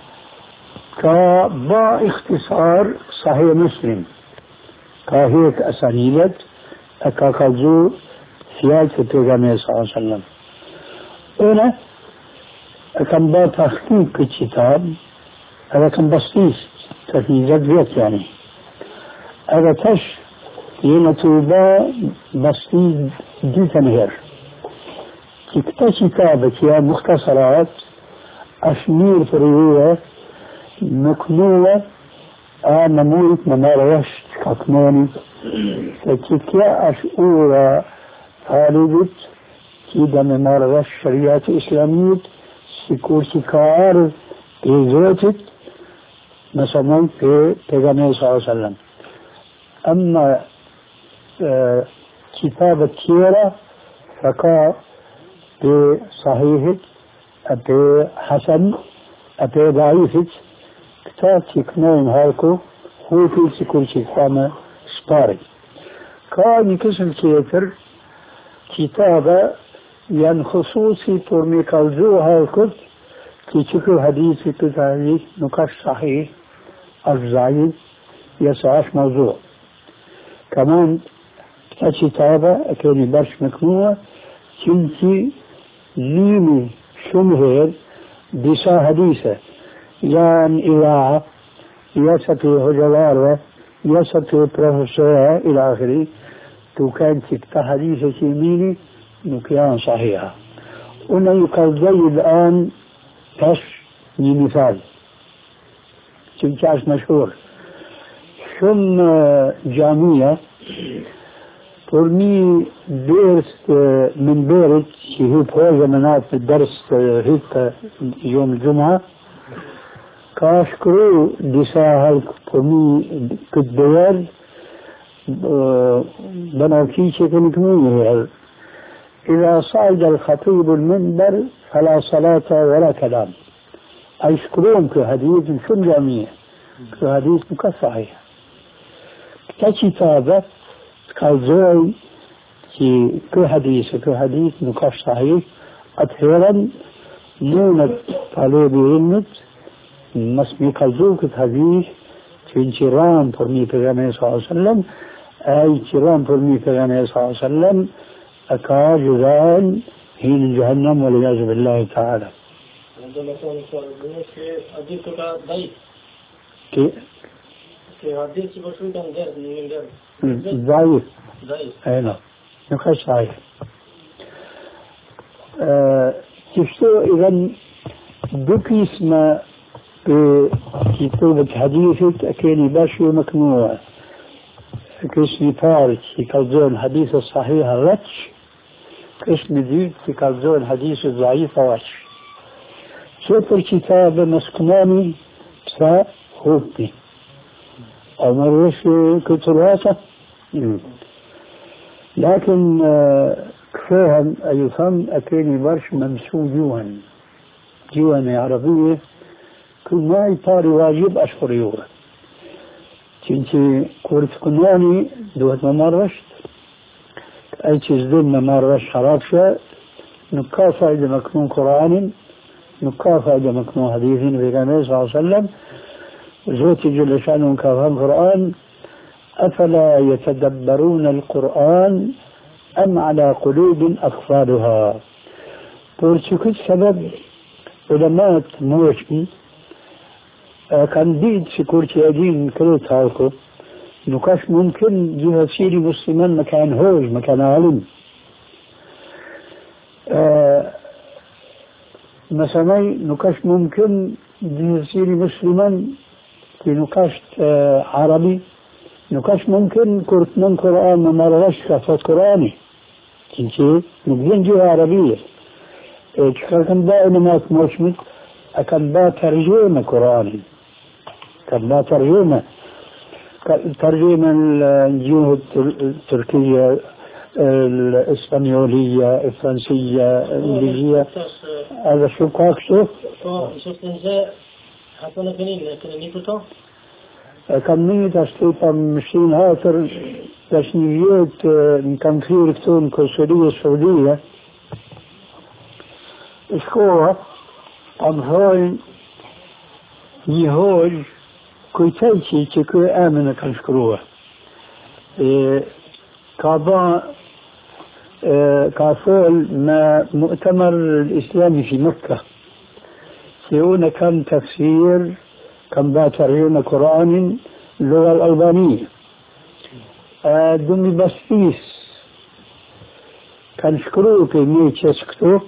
كبا اختصار صحيح مسلم كهيك أسانيدت أكا كالزو سياج في النبي صلى الله عليه وسلم أنا كان با تحقيق الكتاب هذا كان بسيط تحقيقات بيت يعني هذا تش ينتو با بسيط جدا هير كتا كتابك يا مختصرات أشمير فريوة مكنوة أنا مويت مماريش كاكماني فكتا أشعور طالبت كيدا مماريش شريعة إسلامية سيكورتي كار إزوتت مثلا في پیغمبر صلى الله عليه وسلم أما اه كتاب التيرة فكا بصحيح أبي حسن أبي ضعيف كتاب تكنون هالكو هو في سيكورتي كامة سباري كان قسم كيتر كتابة يعني خصوصي ترمي كالزوها الكت كي تشكو حديث كتابي نقاش صحيح الزعيد يسعاش موضوع كمان كتابة كوني برش مكنوة كنتي ليني شمهر بسا حديثة يعني إذاعة يسطي هجوار يسطي بروفيسور إلى آخره تو كانت كحديثة يميني نكيان صحيحة هنا يقال زي الآن كش مثال تنكاش مشهور شم جامية فرمي درس من بيرت هي بوجه منات الدرس هيك يوم الجمعة كاشكرو دسا هالك فرمي كدوال بناكي شكل كمية إذا صعد الخطيب المنبر فلا صلاة ولا كلام أيشكرون كحديث شو جميع كحديث مكصحيح كتابة كالزوي في كحديث كحديث مكصحيح أطهرا نونة طالبي علمت مسمي كالزو كحديث في انشرام فرمي پیغمبر صلى الله عليه وسلم أي انشرام فرمي پیغمبر صلى الله عليه وسلم أكا جزان حين جهنم والعياذ بالله تعالى. ضعيف. أي نعم. نقاش صحيح. تشتو إذا دوك اسمه بكتابة حديثك أكيني باشي مكنوع كاسمي فارج في كالزون حديث الصحيح رتش كاسمي ديك في كالزون حديث الضعيف رتش سوبر كتاب مسكناني بسا خوبني أو مروش كتراته لكن كفاهم أيضا أكيني برش ممسو جوهن جوهن عربية كل ما يطاري واجب أشهر يوغا تنتي كورت كنواني دوت ممارشت أي چیز دل ممارش خراب شد نكافة إذا مكنون قرآن نكافة إذا مكنون حديث النبي صلى الله عليه وسلم زوتي جل شأنهم كافهم قرآن أفلا يتدبرون القرآن أم على قلوب أقفالها بورتشكل سبب علماء موشي كان ديد في كورتي أدين كريت هاوكو نكاش ممكن جهة سيري مسلمان مكان هوج مكان علم آه مثلا نكاش ممكن جهة سيري مسلمان في نكاش آه عربي نكاش ممكن كورت من قرآن ممارش كفت قرآني كنتي نقدن جهة عربية كان دائما ما تموشمت أكن با ترجمة قرآني كان با ترجمة ترجمة الجهة التركية الإسبانيولية الفرنسية الإنجليزية هذا شو كاكسو؟ شفت إنجاء حطونا فينين لكن نيتو كان نيت أشتوطا مشين هاتر تشنيجيات كان خير كتون كونسولية السعودية إشكوها أم هاي يهوج كويتايشي تكوي آمنة كنشكروها إيه كابا إيه كافول ما مؤتمر الإسلامي في مكة سيونا كان تفسير كان باترين قرآن اللغة الألبانية آه دمي بسيس كان شكروه كمية شسكتو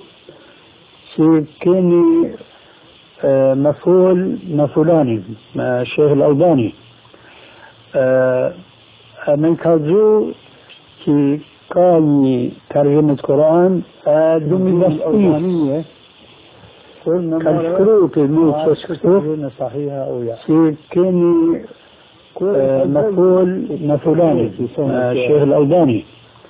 كاني آه مفعول مفعولاني مع الشيخ الألباني آه من كازو كي كان ترجمة القرآن آه دمي بسيس كان شكروه كمية شسكتو صحيحة أو يعني كاني آه مفعول مفعولاني مع الشيخ الألباني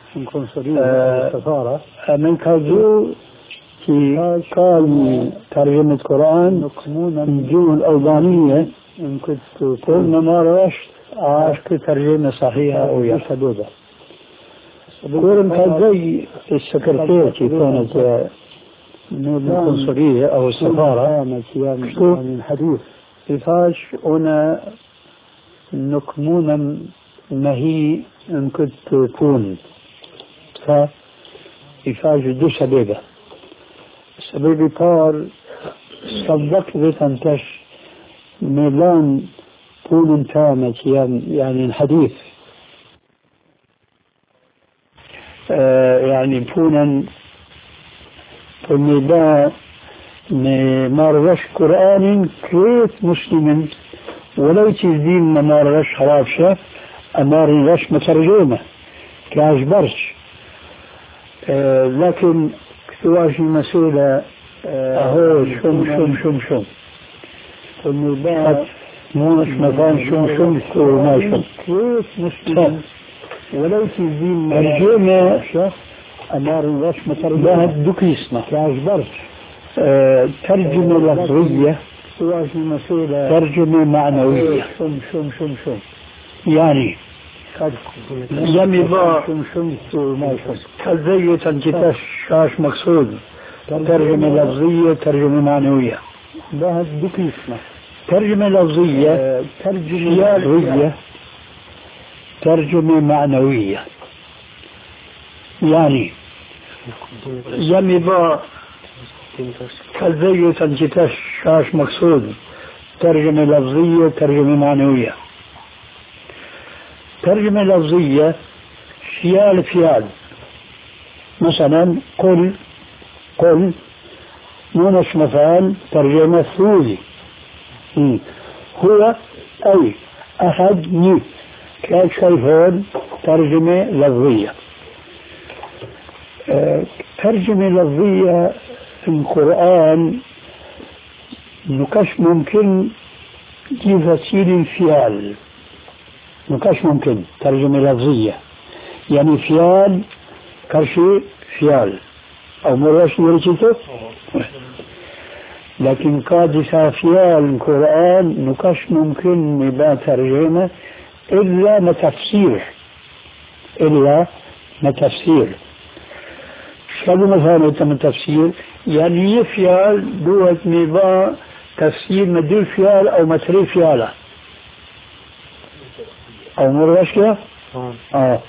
آه من كازو في قال ترجمة القرآن الجمهور الألبانية إن كنت قلنا ما رأيش عاش كترجمة صحيحة أو يحدوها كورن كذي السكرتير كي كانت من القنصلية أو السفارة شو الحديث إفاش أنا نكمونا نهي إن كنت تكون فإفاش دو سبيبة سبب بار صدق بتنتش ميلان طول تامة يعني الحديث آه يعني بونا فميلان مارغش قرآن كريت مسلم ولو تزدين مارغش حرابشة مارغش مترجمة كاجبرش آه لكن كتواجي مسؤولة أهو شم شم شم شم والنبات موش مكان شم شم كو ناشم مسلم ولو تزين ترجمة أمار الغش مترجمة دوكيسنا كاجبرش ترجمة لفظية كتواجي مسؤولة ترجمة معنوية شم شم شم شم يعني يمي با كالزية تنجتاش شاش مقصود ترجمة لفظية ترجمة معنوية ده دوكيسنا ترجمة لفظية ترجمة لفظية ترجمة معنوية يعني يمي با كالزية تنجتاش شاش مقصود ترجمة لفظية ترجمة معنوية ترجمة لفظية فيال فيال مثلا قل قل مونش مفعول ترجمة ثولي هو أي أحد ني كاش كيفون ترجمة لفظية. أه ترجمة لفظية في القرآن نكش ممكن تفسير الفعل نكش ممكن ترجمة لفظية يعني فعل كرشي فعل أو مرش يرشيته لكن قادسة فعل القرآن نكش ممكن نبا ترجمة إلا ما تفسير إلا ما تفسير. شو مثلا تم تفسير يعني يفعل دوت نبا تفسير مدير فعل أو متري فعله أو مرشية آه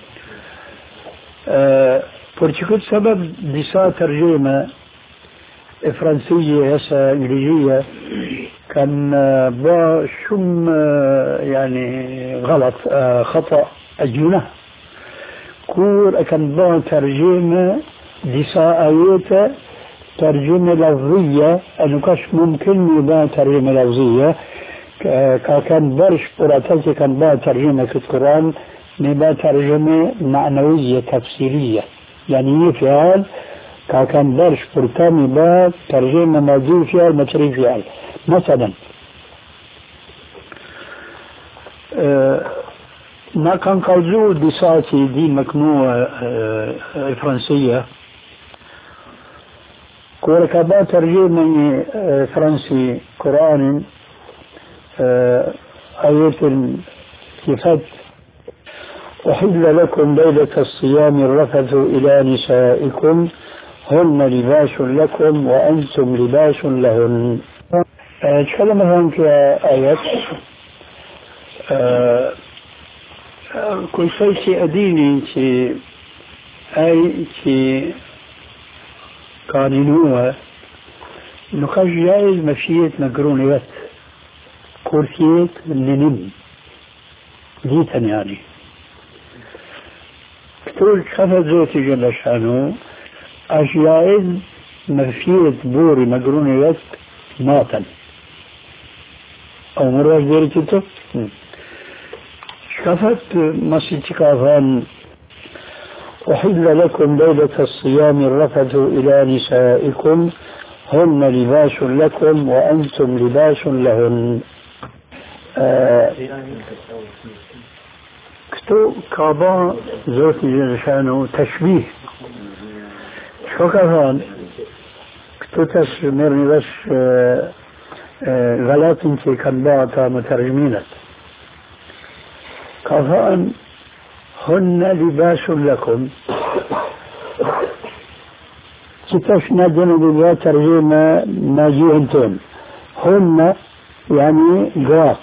برشكت سبب دسا ترجمة فرنسية هسه إنجليزية كان با شم يعني غلط خطأ أجنة كور كان با ترجمة دسا آيات ترجمة لفظية أنه كاش ممكن با ترجمة لفظية كان برش براتلتي كان با ترجمة في القرآن نبا ترجمة معنوية تفسيرية يعني يفعل كان برش برتاني با ترجمة موضوع فعل متري فعل. مثلا أه ما كان قلزو دساتي دي مكنوة أه فرنسية كوركا با ترجمة أه فرنسي قرآن أه آية كفت أحل لكم ليلة الصيام الرفث إلى نسائكم هن لباس لكم وأنتم لباس لهن. أتكلم مثلا كآيات كل شيء أديني كي أي كي قانونوها نقاش جائز مشيت مقرونيات كورسيت لنم ديتا يعني كتول خفت زوتي جل شانو أجائز مفيد بوري مقرونيات ماتا أو مراج ديري تلتو شكفت مسيتي كافان أحل لكم ليلة الصيام الرفث إلى نسائكم هن لباس لكم وأنتم لباس لهن. آه كتو كابا زوتي جرشانو تشبيه شو كفان كتو تشمرني بس آه آه غلط انتي كان باعتا مترجمينة كفان هن لباس لكم كتاش نجن بلا ترجمة ناجيهنتون هن يعني قراط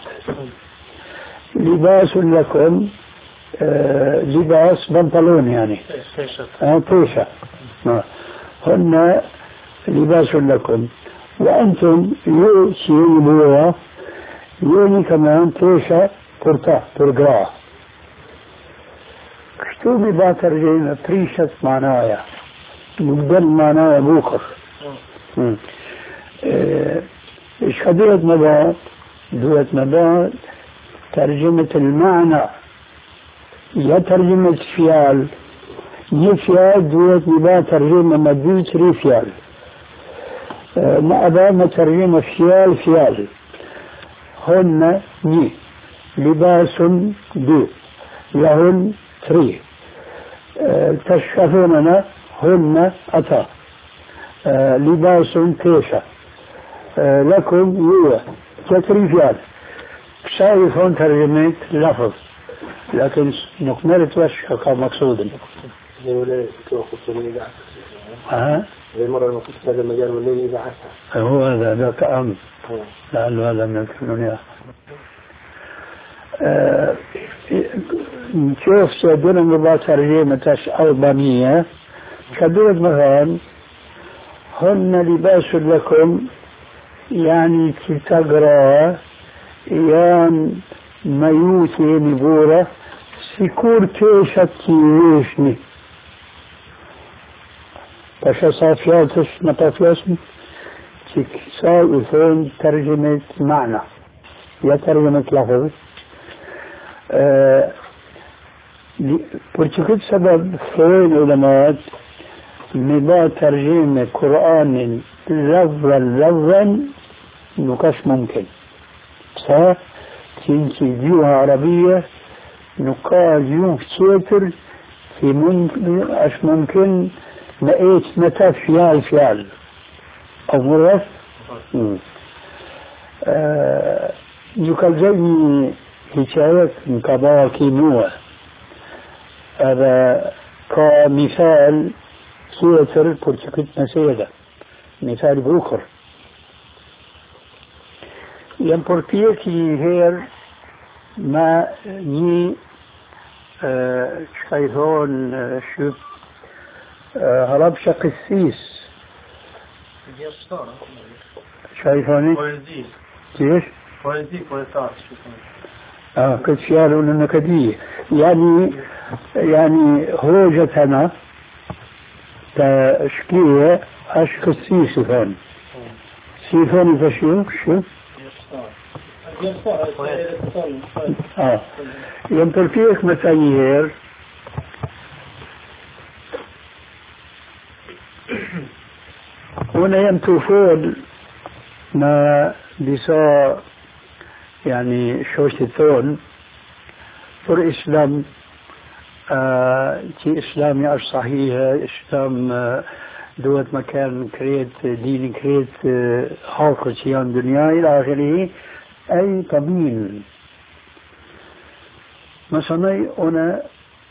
لباس لكم آه لباس بنطلون يعني آه طيشة آه هن لباس لكم وأنتم يوشي بوا يوني كمان طيشة ترتا ترقرا كتوبي با ترجمة طيشة معناها مقدم معناها بوكر إيش آه دوت مباد دوت مباد ترجمة المعنى يا ترجمة فيال يفيال دوت مباد ترجمة مدود ري فيال آه ما أبا ترجمة فيال فيال هن ني لباس دو لهن تري آه تشكفوننا هن أتا آه لباس كيشة آه لكم يوه كتري فيال شايف هون ترجمة لفظ لكن نكمل توشك كمقصود ها زي مرة لما كنت في هذا المجال والليل إذاعتها هو هذا ذاك أمر لعله هذا من الكلونيا نشوف سيدنا مبا ترجمة ألبانية كدورة مثلا هن لباس لكم يعني تتقرأ يان ميوتي نبورة سيكور كيشة كيوشني فشو فياتش متى فياسم تكسا يفهم ترجمة معنى يا ترجمة لفظ أه برشكت سبب فوين علماء مبا ترجمة قرآن لفظا لفظا نكاش ممكن صح تنكي جيوها عربية نقاش يوم كتير في ممكن أش ممكن لقيت متى فيال فيال أو مرة آه يقال زي حكاية مكابا كينوة هذا كمثال كيتر برتكت نسيدة مثال بروكر يمبرتيكي هير ما ني آه شايفون آه شوف آه هربش قسيس شايفوني كيف؟ اه كنت يالون النكدية يعني يعني هوجتنا تشكية اش قسيس فون سيفوني فشو شو؟ اه ينطر فيك مسايير هنا يمتوفون ما بيسا يعني شوش الثون فر إسلام آه تي إسلامي أش صحيحة إسلام آه دوت مكان كريت دين كريت آه حاقة سيان دنيا إلى آخره أي قبيل مثلا أنا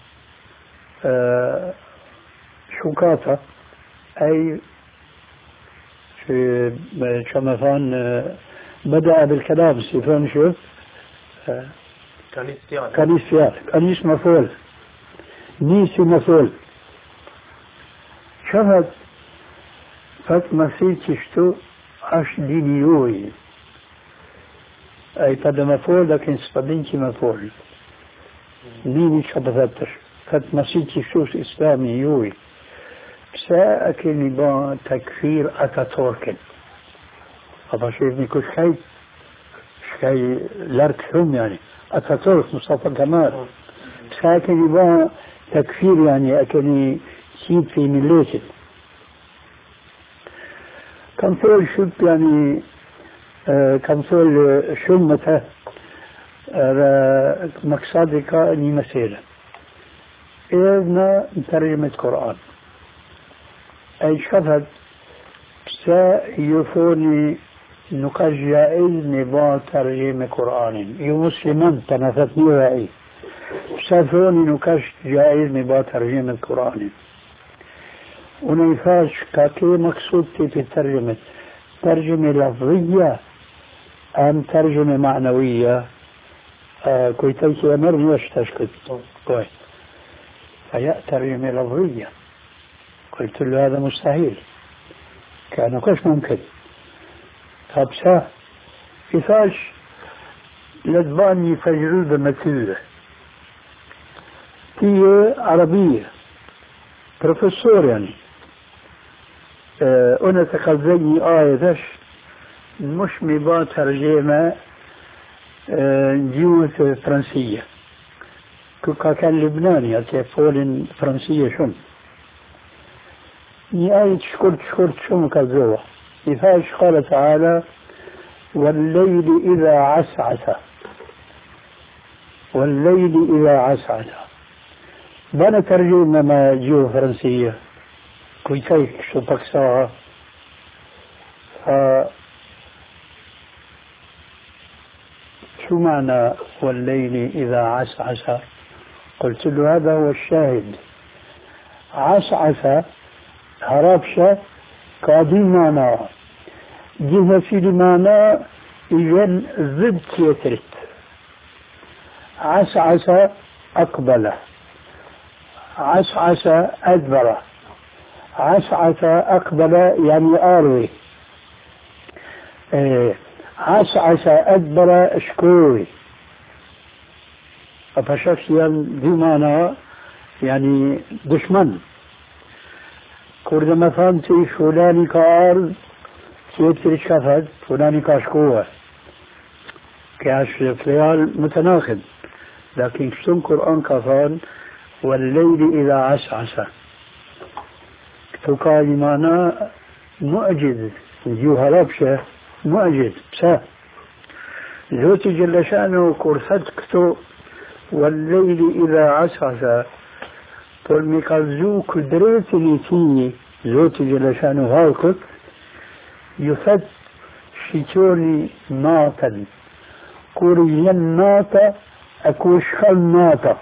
آه شوكاتا أي في شمثان آه بدأ بالكلام سيفان شوف آه كنيسيان كنيسيان كنيس مفعول نيسي مفعول شفت فت مسيح تشتو أش دينيوي أي قد مفعول لكن سببينك مفعول نيني شبثتش قد مسيتي شوش إسلامي يوي بساءك نبا تكفير أتاتوركن أبا شايفني كل شيء شيء لارك هم يعني أتاتورك مصطفى كمال بساءك نبا تكفير يعني أكني سيد في مليتي كم فول شوب يعني آه كم فول شمته آه مقصدي كأني مسيرة إذن ترجمة القرآن أي شفت سيفوني نقاش جائز نبا ترجمة القرآن يمسلمان تنفتني رأي سيفوني نقاش جائز نبا ترجمة القرآن ونفاش كاكي مقصود في الترجمة ترجمة لفظية أم ترجمة معنوية آه كويتيك أمر يشتشكت كوي فيا ترجمة لفظية قلت له هذا مستحيل كان كش ممكن خبسة كيفاش لدباني فجروا بمثلة هي عربية بروفيسور يعني آه أنا تقضيني آية ذش مش مبا ترجمة آه جيوة فرنسية كوكا كان لبناني أتفول فرنسية شم آية شكرت شكرت شم كالزوة إفاش قال تعالى والليل إذا عسعس والليل إذا عسعس بنا ترجمة ما جيوة فرنسية كويتيك شو بكساها شو معنى والليل إذا عسعس قلت له هذا هو الشاهد عسعس هربشة قادم معنى جهة في المعنى إذن ضد كيترت عسعس أقبل عسعس أدبر عسعس أقبل يعني آروي إيه عسعس أدبر أشكوي أفشاش يعني دي معنى يعني دشمن kur dhe me thanë që i fulani ka ardhë, tjetëri që ka thëtë, fulani ka shkua. Kja është fjalë mëtënakid. Lakin kështu në Kur'an ka thënë, wal-lejli idha as'asa. Këtu ka një mana mu'gjid, në gjuhë arabshe, mu'gjid. Pse? Zoti Gjellëshanu kur thëtë këtu, wal-lejli idha as'asa, për mi kalzu kudretin i tini, Zoti Gjellëshanu halkët, ju thëtë shiqoni natën. Kur jenë nata, e kur shkën nata.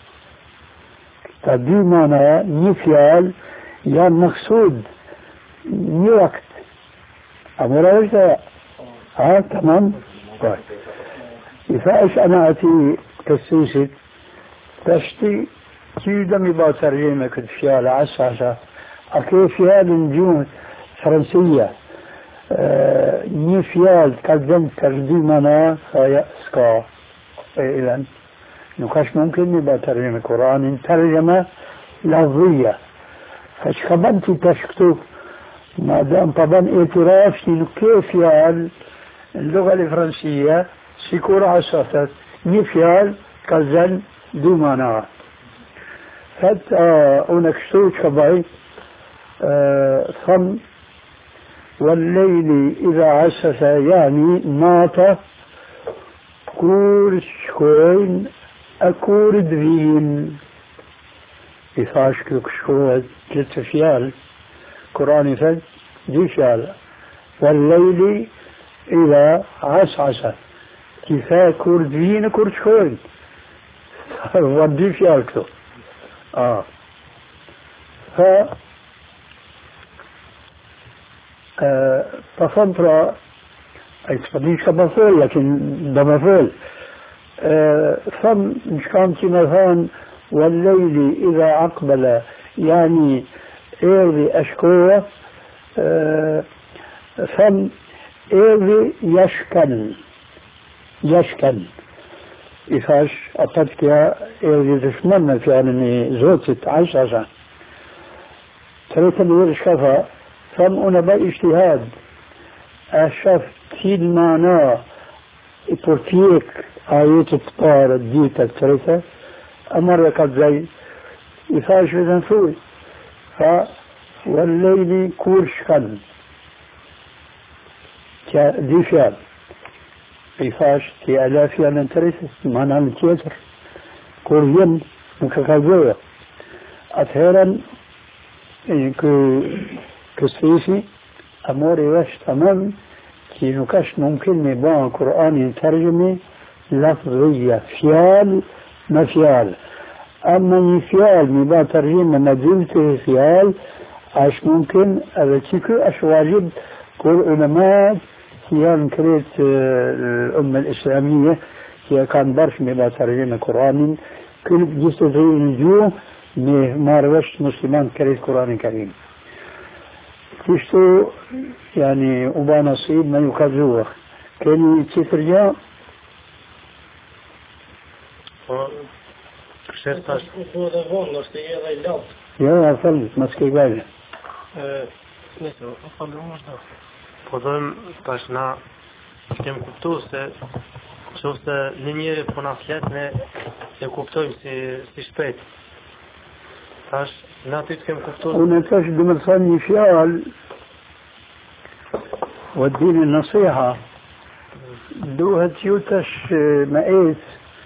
Ta dy mana, një fjalë, janë mëksud, një vakt. A mëra është e? A, tamam? I thash ana ati kësusit, të shti, që dhe mi ba të rrime këtë fjallë, asa, asa, a ke fjallë në gjuhë fransija, një fjallë ka dhenë të rdi mana, thaja, s'ka, e ilan. Nuk është mumkin një ba të rrime Kuranin, të rrime lavdhija. Fa që ka ban të të shkëtu, ma dam pa ban e të raf që nuk ke fjallë, në lugal e fransija, si kur asatët, një fjallë ka dhenë du mana. Fat unë kështu që ka baj, thëmë, والليل إذا عسس يعني ناطة كور شكوين أكور دوين إفاش كشكوة جلت فيال قرآن فد دي فيال والليل إذا عسعس كيفا كور دوين كور شكوين ودي فيال كتو آه ف تصدر أي تصديش كمثل لكن ده مثل ثم مش كانت مثلا والليل إذا أقبل يعني إيري أشكوه ثم إيري يشكن يشكن إفاش أطلت يا إيري تشمنا في أنني زوجت عشرة ثلاثة من الشفا ثم أنا باجتهاد أشوف تيل معناه إبورتيك آيات الطار الديت الثلاثة أمر قد زي إفاش في ذنفوي ف والليل كورش كان دي فعل إفاش تي ألاف يعني ثلاثة معناه التياتر كوريين مكاكازوية أثيرا كو كسيسي أموري واش تمام كي نكاش ممكن نبان القرآن ترجمة لفظية فيال ما فيال أما فيال نبان ترجمة نزلته فيال عش ممكن أبتكو أش واجب كل علماء هي كريت الأمة الإسلامية هي كان برش نبان ترجمة القرآن كل جسد الجو ما روشت مسلمان كريت القرآن الكريم كيشتو يعني وبا نصيب ما يكذوه كان تترجع يا فل مسكي بالي Po dojmë tash na kem kuptu se qoftë në njëri po na flet ne e kuptojmë si si shpejt. Tash na ty të kem kuptu. Unë tash do të them një fjalë وديني النصيحة دوهت يوتش مقيس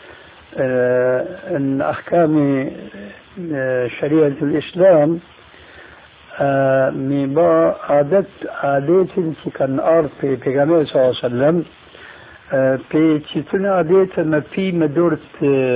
ان احكام شريعة الاسلام ميبا عادت عادات في كان ارض في پیغمبر صلى الله عليه وسلم في تشتنا عادات ما في مدورت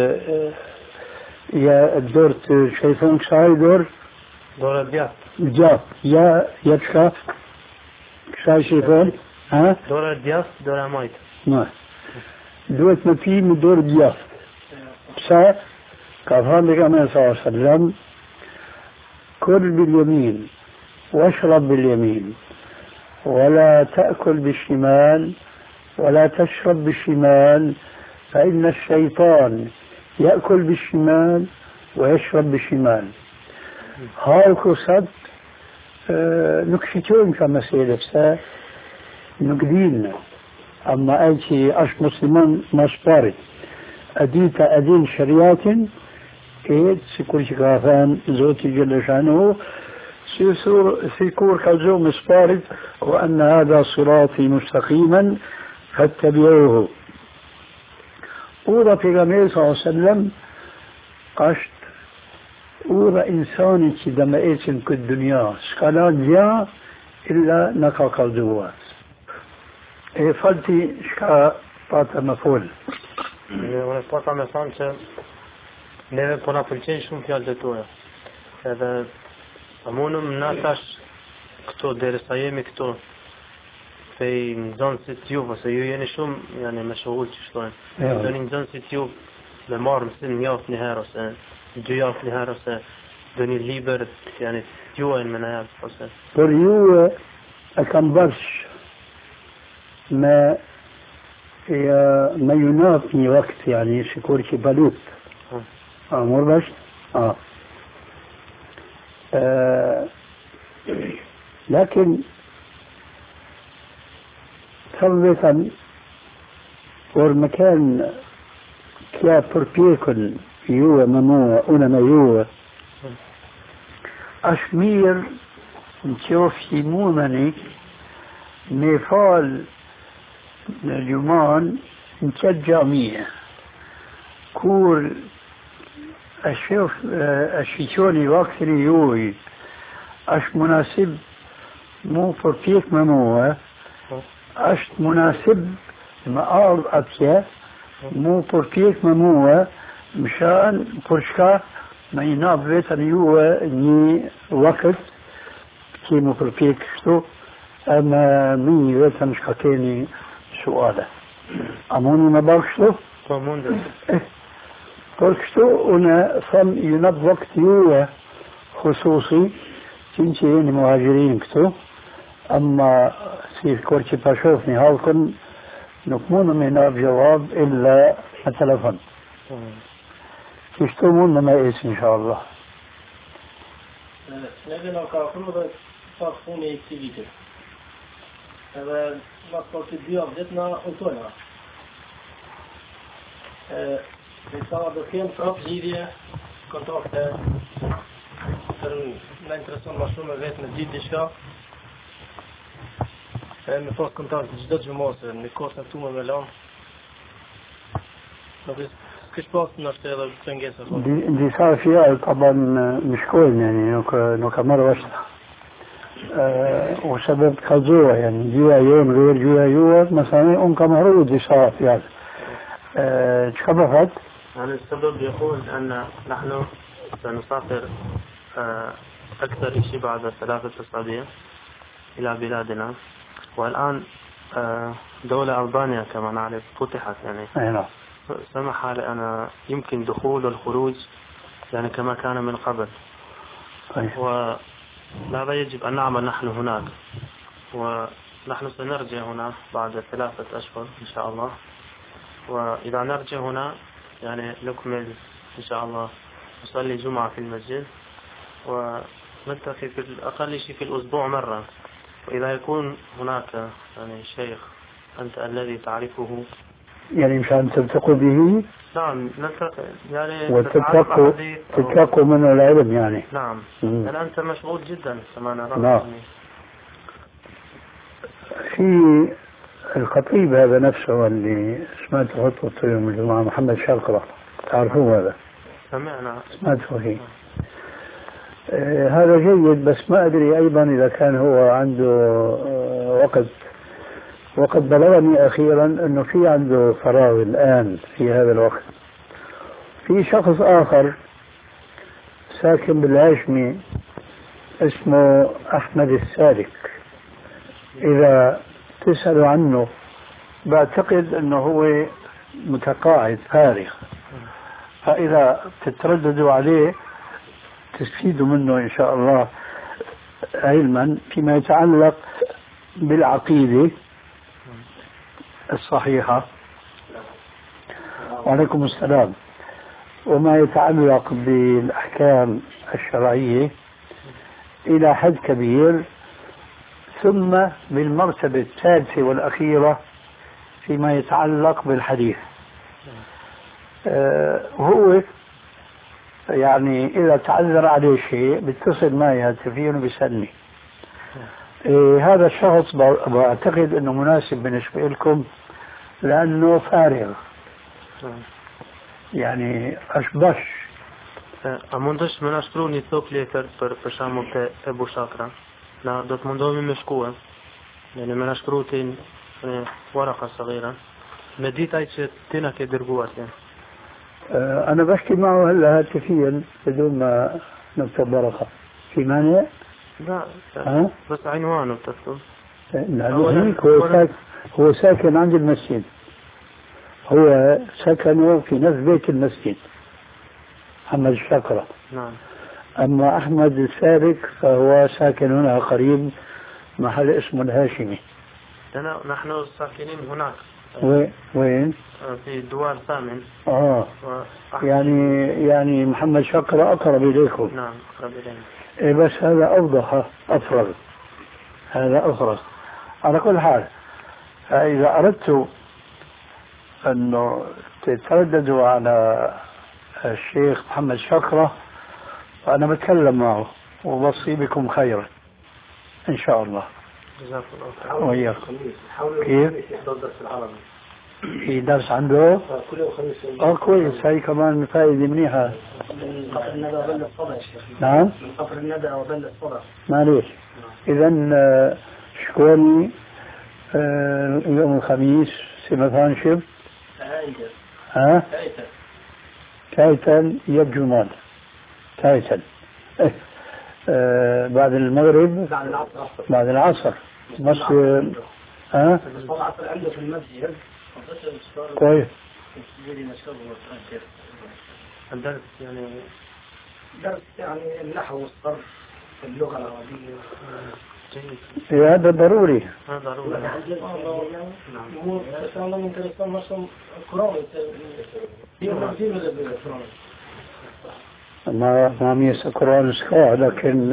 يا دورت شايفون شاي دور دور الجاف جاف يا يتشا شاي شايفون ها دور الجاف دور مايت نعم دوت ما في مدور الجاف بسا كفان بكما صلى الله عليه وسلم كل باليمين واشرب باليمين ولا تأكل بالشمال ولا تشرب بالشمال فإن الشيطان يأكل بالشمال ويشرب بالشمال هاي كسد nuk fitojmë ka mesele, pse nuk dinë. Amma ai që është musliman mas pari, e dita e din shariatin, e sikur që ka thënë Zoti Gjellëshanu, si kur ka gjohë mas parit, wa anna hadha sirati mustaqiman fattabi'uhu. Ura pejgamberi sallallahu alaihi wasallam është ura insani që dhe me eqin këtë dunja, s'ka la gja illa në ka kalduar. E falti shka pata me fol. Unë pata me thonë që neve po na pëlqenjë shumë fjallë të tuja. Edhe a munëm na tash këto, deri sa jemi këto, pej në zonë si t'juve, se ju jeni shumë janë me shohull që shtojnë. Do një në zonë si t'juve me marë mësim një javë një herë, ose dy javë një herë, ose do një liber janë t'juajnë me në javë. Ose. Për ju e kam bërsh me me junat një vakt, yani shikur që balut. A, mor bërsh? A. Lakin thëmë vetëm por me kanë kja përpjekën juve me mua, une me juve, është mirë në qofë që mundeni me falë në gjuman në qëtë gjamije. Kur e shqiqoni vaktin i juj, është munasib mu përpjek me mua, është munasib me ardhë atje, mu përpjek me mua, mëshan për shka me i nabë vetën juve një vakët që mu përpjek kështu, e me mi vetën shka keni suale. A mundi me bërë kështu? Po mundë. Eh, për kështu unë thëmë i nabë vakët juve khususi, që që jeni muhajirin këtu, amma si kur që pashof një halkën, nuk mundë me nabë gjavab illa me telefon. Kështu mundë me esë, inshallah. Neve në ka afru dhe pak puni i këti vitit. Edhe mas për të dy avdet në utojna. Dhe sa do kemë prapë zhidhje, kontakte, për në intereson ma shumë e vetë me gjithë dishka. E me pas kontakt në gjithë gjumose, në kosë në tume me lanë. Nuk kështë pas në është edhe të ngesa. Disa fjallë ka banë në shkollë, nuk ka marrë vashta. U sebeb të kalzoha, yani gjua jonë, rrër gjua juat, mësani, unë kam harru disa fjallë. që ka bëfat? يعني السبب يقول أن نحن سنسافر أكثر شيء بعد ثلاثة أسابيع إلى بلادنا، والآن دولة ألبانيا كما نعرف فتحت، يعني أينا. سمح لنا يمكن دخول والخروج يعني كما كان من قبل. طيب. وهذا يجب أن نعمل نحن هناك، ونحن سنرجع هنا بعد ثلاثة أشهر إن شاء الله. وإذا نرجع هنا يعني نكمل إن شاء الله نصلي جمعة في المسجد، ونلتقي في الأقل شيء في الأسبوع مرة. وإذا يكون هناك يعني شيخ أنت الذي تعرفه يعني مشان تلتقوا به؟ نعم نلتقي يعني وتتلقوا تتلقوا منه العلم يعني. نعم. لأن أنت مشغول جدا كما نرى. نعم. في الخطيب هذا نفسه اللي سمعته خطبته يوم الجمعة، محمد شاقرة، تعرفوه هذا؟ سمعنا. سمعته فيه. آه هذا جيد، بس ما أدري أيضا إذا كان هو عنده آه وقت. وقد بلغني أخيرا أنه في عنده فراغ الآن في هذا الوقت. في شخص آخر ساكن بالهاشمي اسمه أحمد السالك، إذا تسألوا عنه بعتقد أنه هو متقاعد فارغ، فإذا تترددوا عليه تستفيدوا منه إن شاء الله علما فيما يتعلق بالعقيدة الصحيحة. وعليكم السلام. وما يتعلق بالأحكام الشرعية إلى حد كبير، ثم بالمرتبة الثالثة والأخيرة فيما يتعلق بالحديث. آه هو يعني إذا تعذر عليه شيء بيتصل معي هاتفيا وبيسألني. إيه هذا الشخص بعتقد أنه مناسب بالنسبة لكم لأنه فارغ، يعني أشبش. A mundesh me na shkru një cop letër për për shembull te Ebu Shakra? Na do të mundohemi me shkuar. Ne me na shkru ti në ورقة صغيرة me ditaj që ti na ke dërguar ti. أنا بحكي معه هلا هاتفيا بدون ما نكتب ورقة. في مانع؟ لا ها؟ بس عنوانه تكتب. هو ساكن هو ساكن عند المسجد. هو سكنه في نفس بيت المسجد. محمد الشقرة. نعم. أما أحمد السابق فهو ساكن هنا قريب محل اسمه الهاشمي. أنا نحن ساكنين هناك. وين؟ وين؟ في دوار ثامن. آه. يعني يعني محمد شقرة أقرب إليكم. نعم أقرب إلينا. إيه بس هذا أوضح أفرغ. هذا أفرغ. على كل حال إذا أردت أنه تترددوا على الشيخ محمد شقرة فأنا بتكلم معه وبصي بكم خيرا إن شاء الله. جزاك الله خير. وإياكم. كيف؟ في درس عنده؟ كل يوم خميس. اه كويس، هاي كمان فائدة منيحة. من قبر الندى وبل الصدى يا شيخ. نعم؟ من قبر الندى وبل الصدى. معليش. إذا شكوني يوم الخميس سمثان شب. ها؟ تايتن يبجمان. تايتن. آه بعد المغرب بعد العصر. بعد العصر بس ها العصر عنده في المسجد. كويس. الدرس يعني درس يعني النحو والصرف اللغة العربية. جيد. هذا ضروري. هذا ضروري. نعم. هو كان من كريستان مثلا القرآن. ما ما ميس القرآن سكوا لكن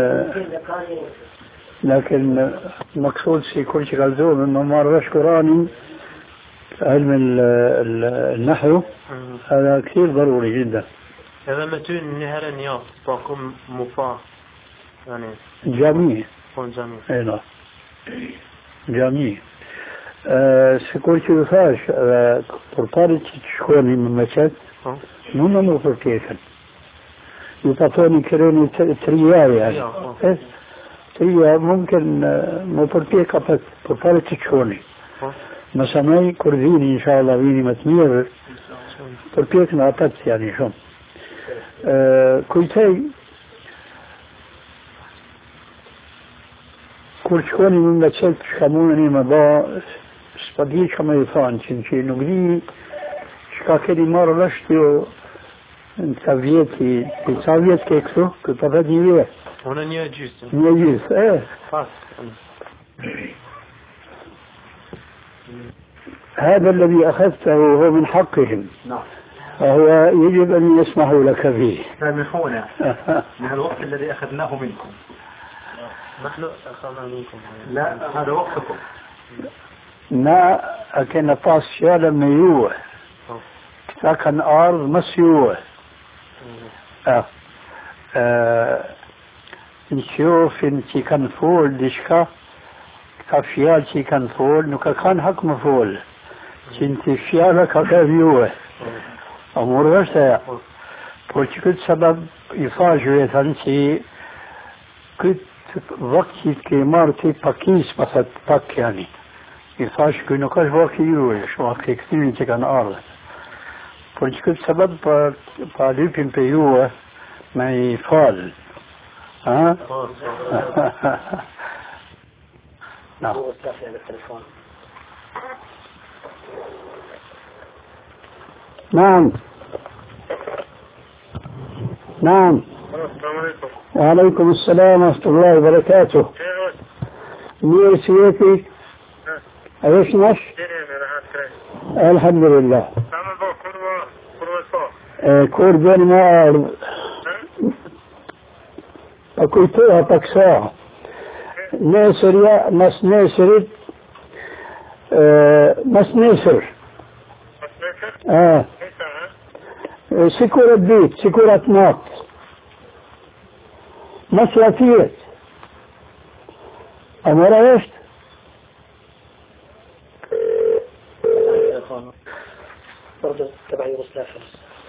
لكن مقصود في كل شيء قالوا إنه ما رأش قرآني علم النحو هذا كثير ضروري جدا. هذا متون نهر النياط باكم مفا يعني جميع. كون جميع. هنا جميع. سكول شيء فاش برطارة تشكوني من مشهد مو مو فرتيشن. يطفوني كروني تريار يعني. إيه تريار ممكن مو فرتيكا بس برطارة تشكوني. مثلا كرديني إن شاء الله ويني متمير فرتيك نعطت يعني شو. كويتاي kur shkoni në nga qëtë shkamunën i më ba s'pa di që me i thanë që, që nuk di shka keni marrë lësht jo në ca vjeti në ca vjet ke këtu këtë pa vet një vjet unë një gjysë një gjysë e pas هذا الذي أخذته هو من حقهم فهو يجب أن يسمحوا لك فيه. سامحونا من الوقت الذي أخذناه منكم. نحن أخذنا منكم. لا هذا وقتكم. ما أكن طاس شالا ميوه ساكن أرض مسيوه. آه. آه. نشوف انتي كان فول ديشكا كافيال تي كان فول نوكا كان حق مفول انتي فيالا كافيوه أمور غشتا بولتي كنت سبب يفاجئ انتي كنت وقتی که مارتی پاکیس مثلا پاک یعنی ایساش که نکاش وقتی یوش وقتی کتیری تکان آرد پرچه کد سبب پا لیپین پیوه می فال ها نعم نعم نعم السلام عليكم. وعليكم السلام ورحمة الله وبركاته. مين سيتي؟ ايش نش؟ الحمد لله. كور بين ما أكويتوها بكساها ناسر مس ناسر آه مس ناسر آه سكورة بيت سكورة ناط مسياتية أما رأيشت برضه تبع يوغوسلافيا.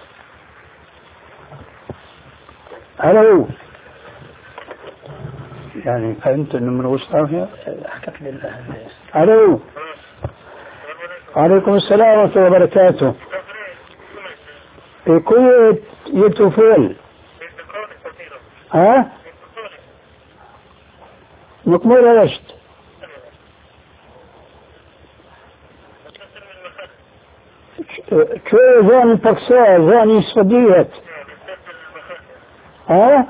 ألو يعني فهمت إنه من يوغوسلافيا؟ حكت لي الأهل. ألو عليكم السلام ورحمة الله وبركاته. الكويت يتوفيل ها مكمورة رشت شو زاني بكسا زاني سفديت ها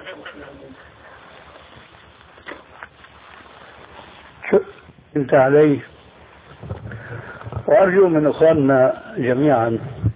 شو انت علي. وأرجو من أخواننا جميعا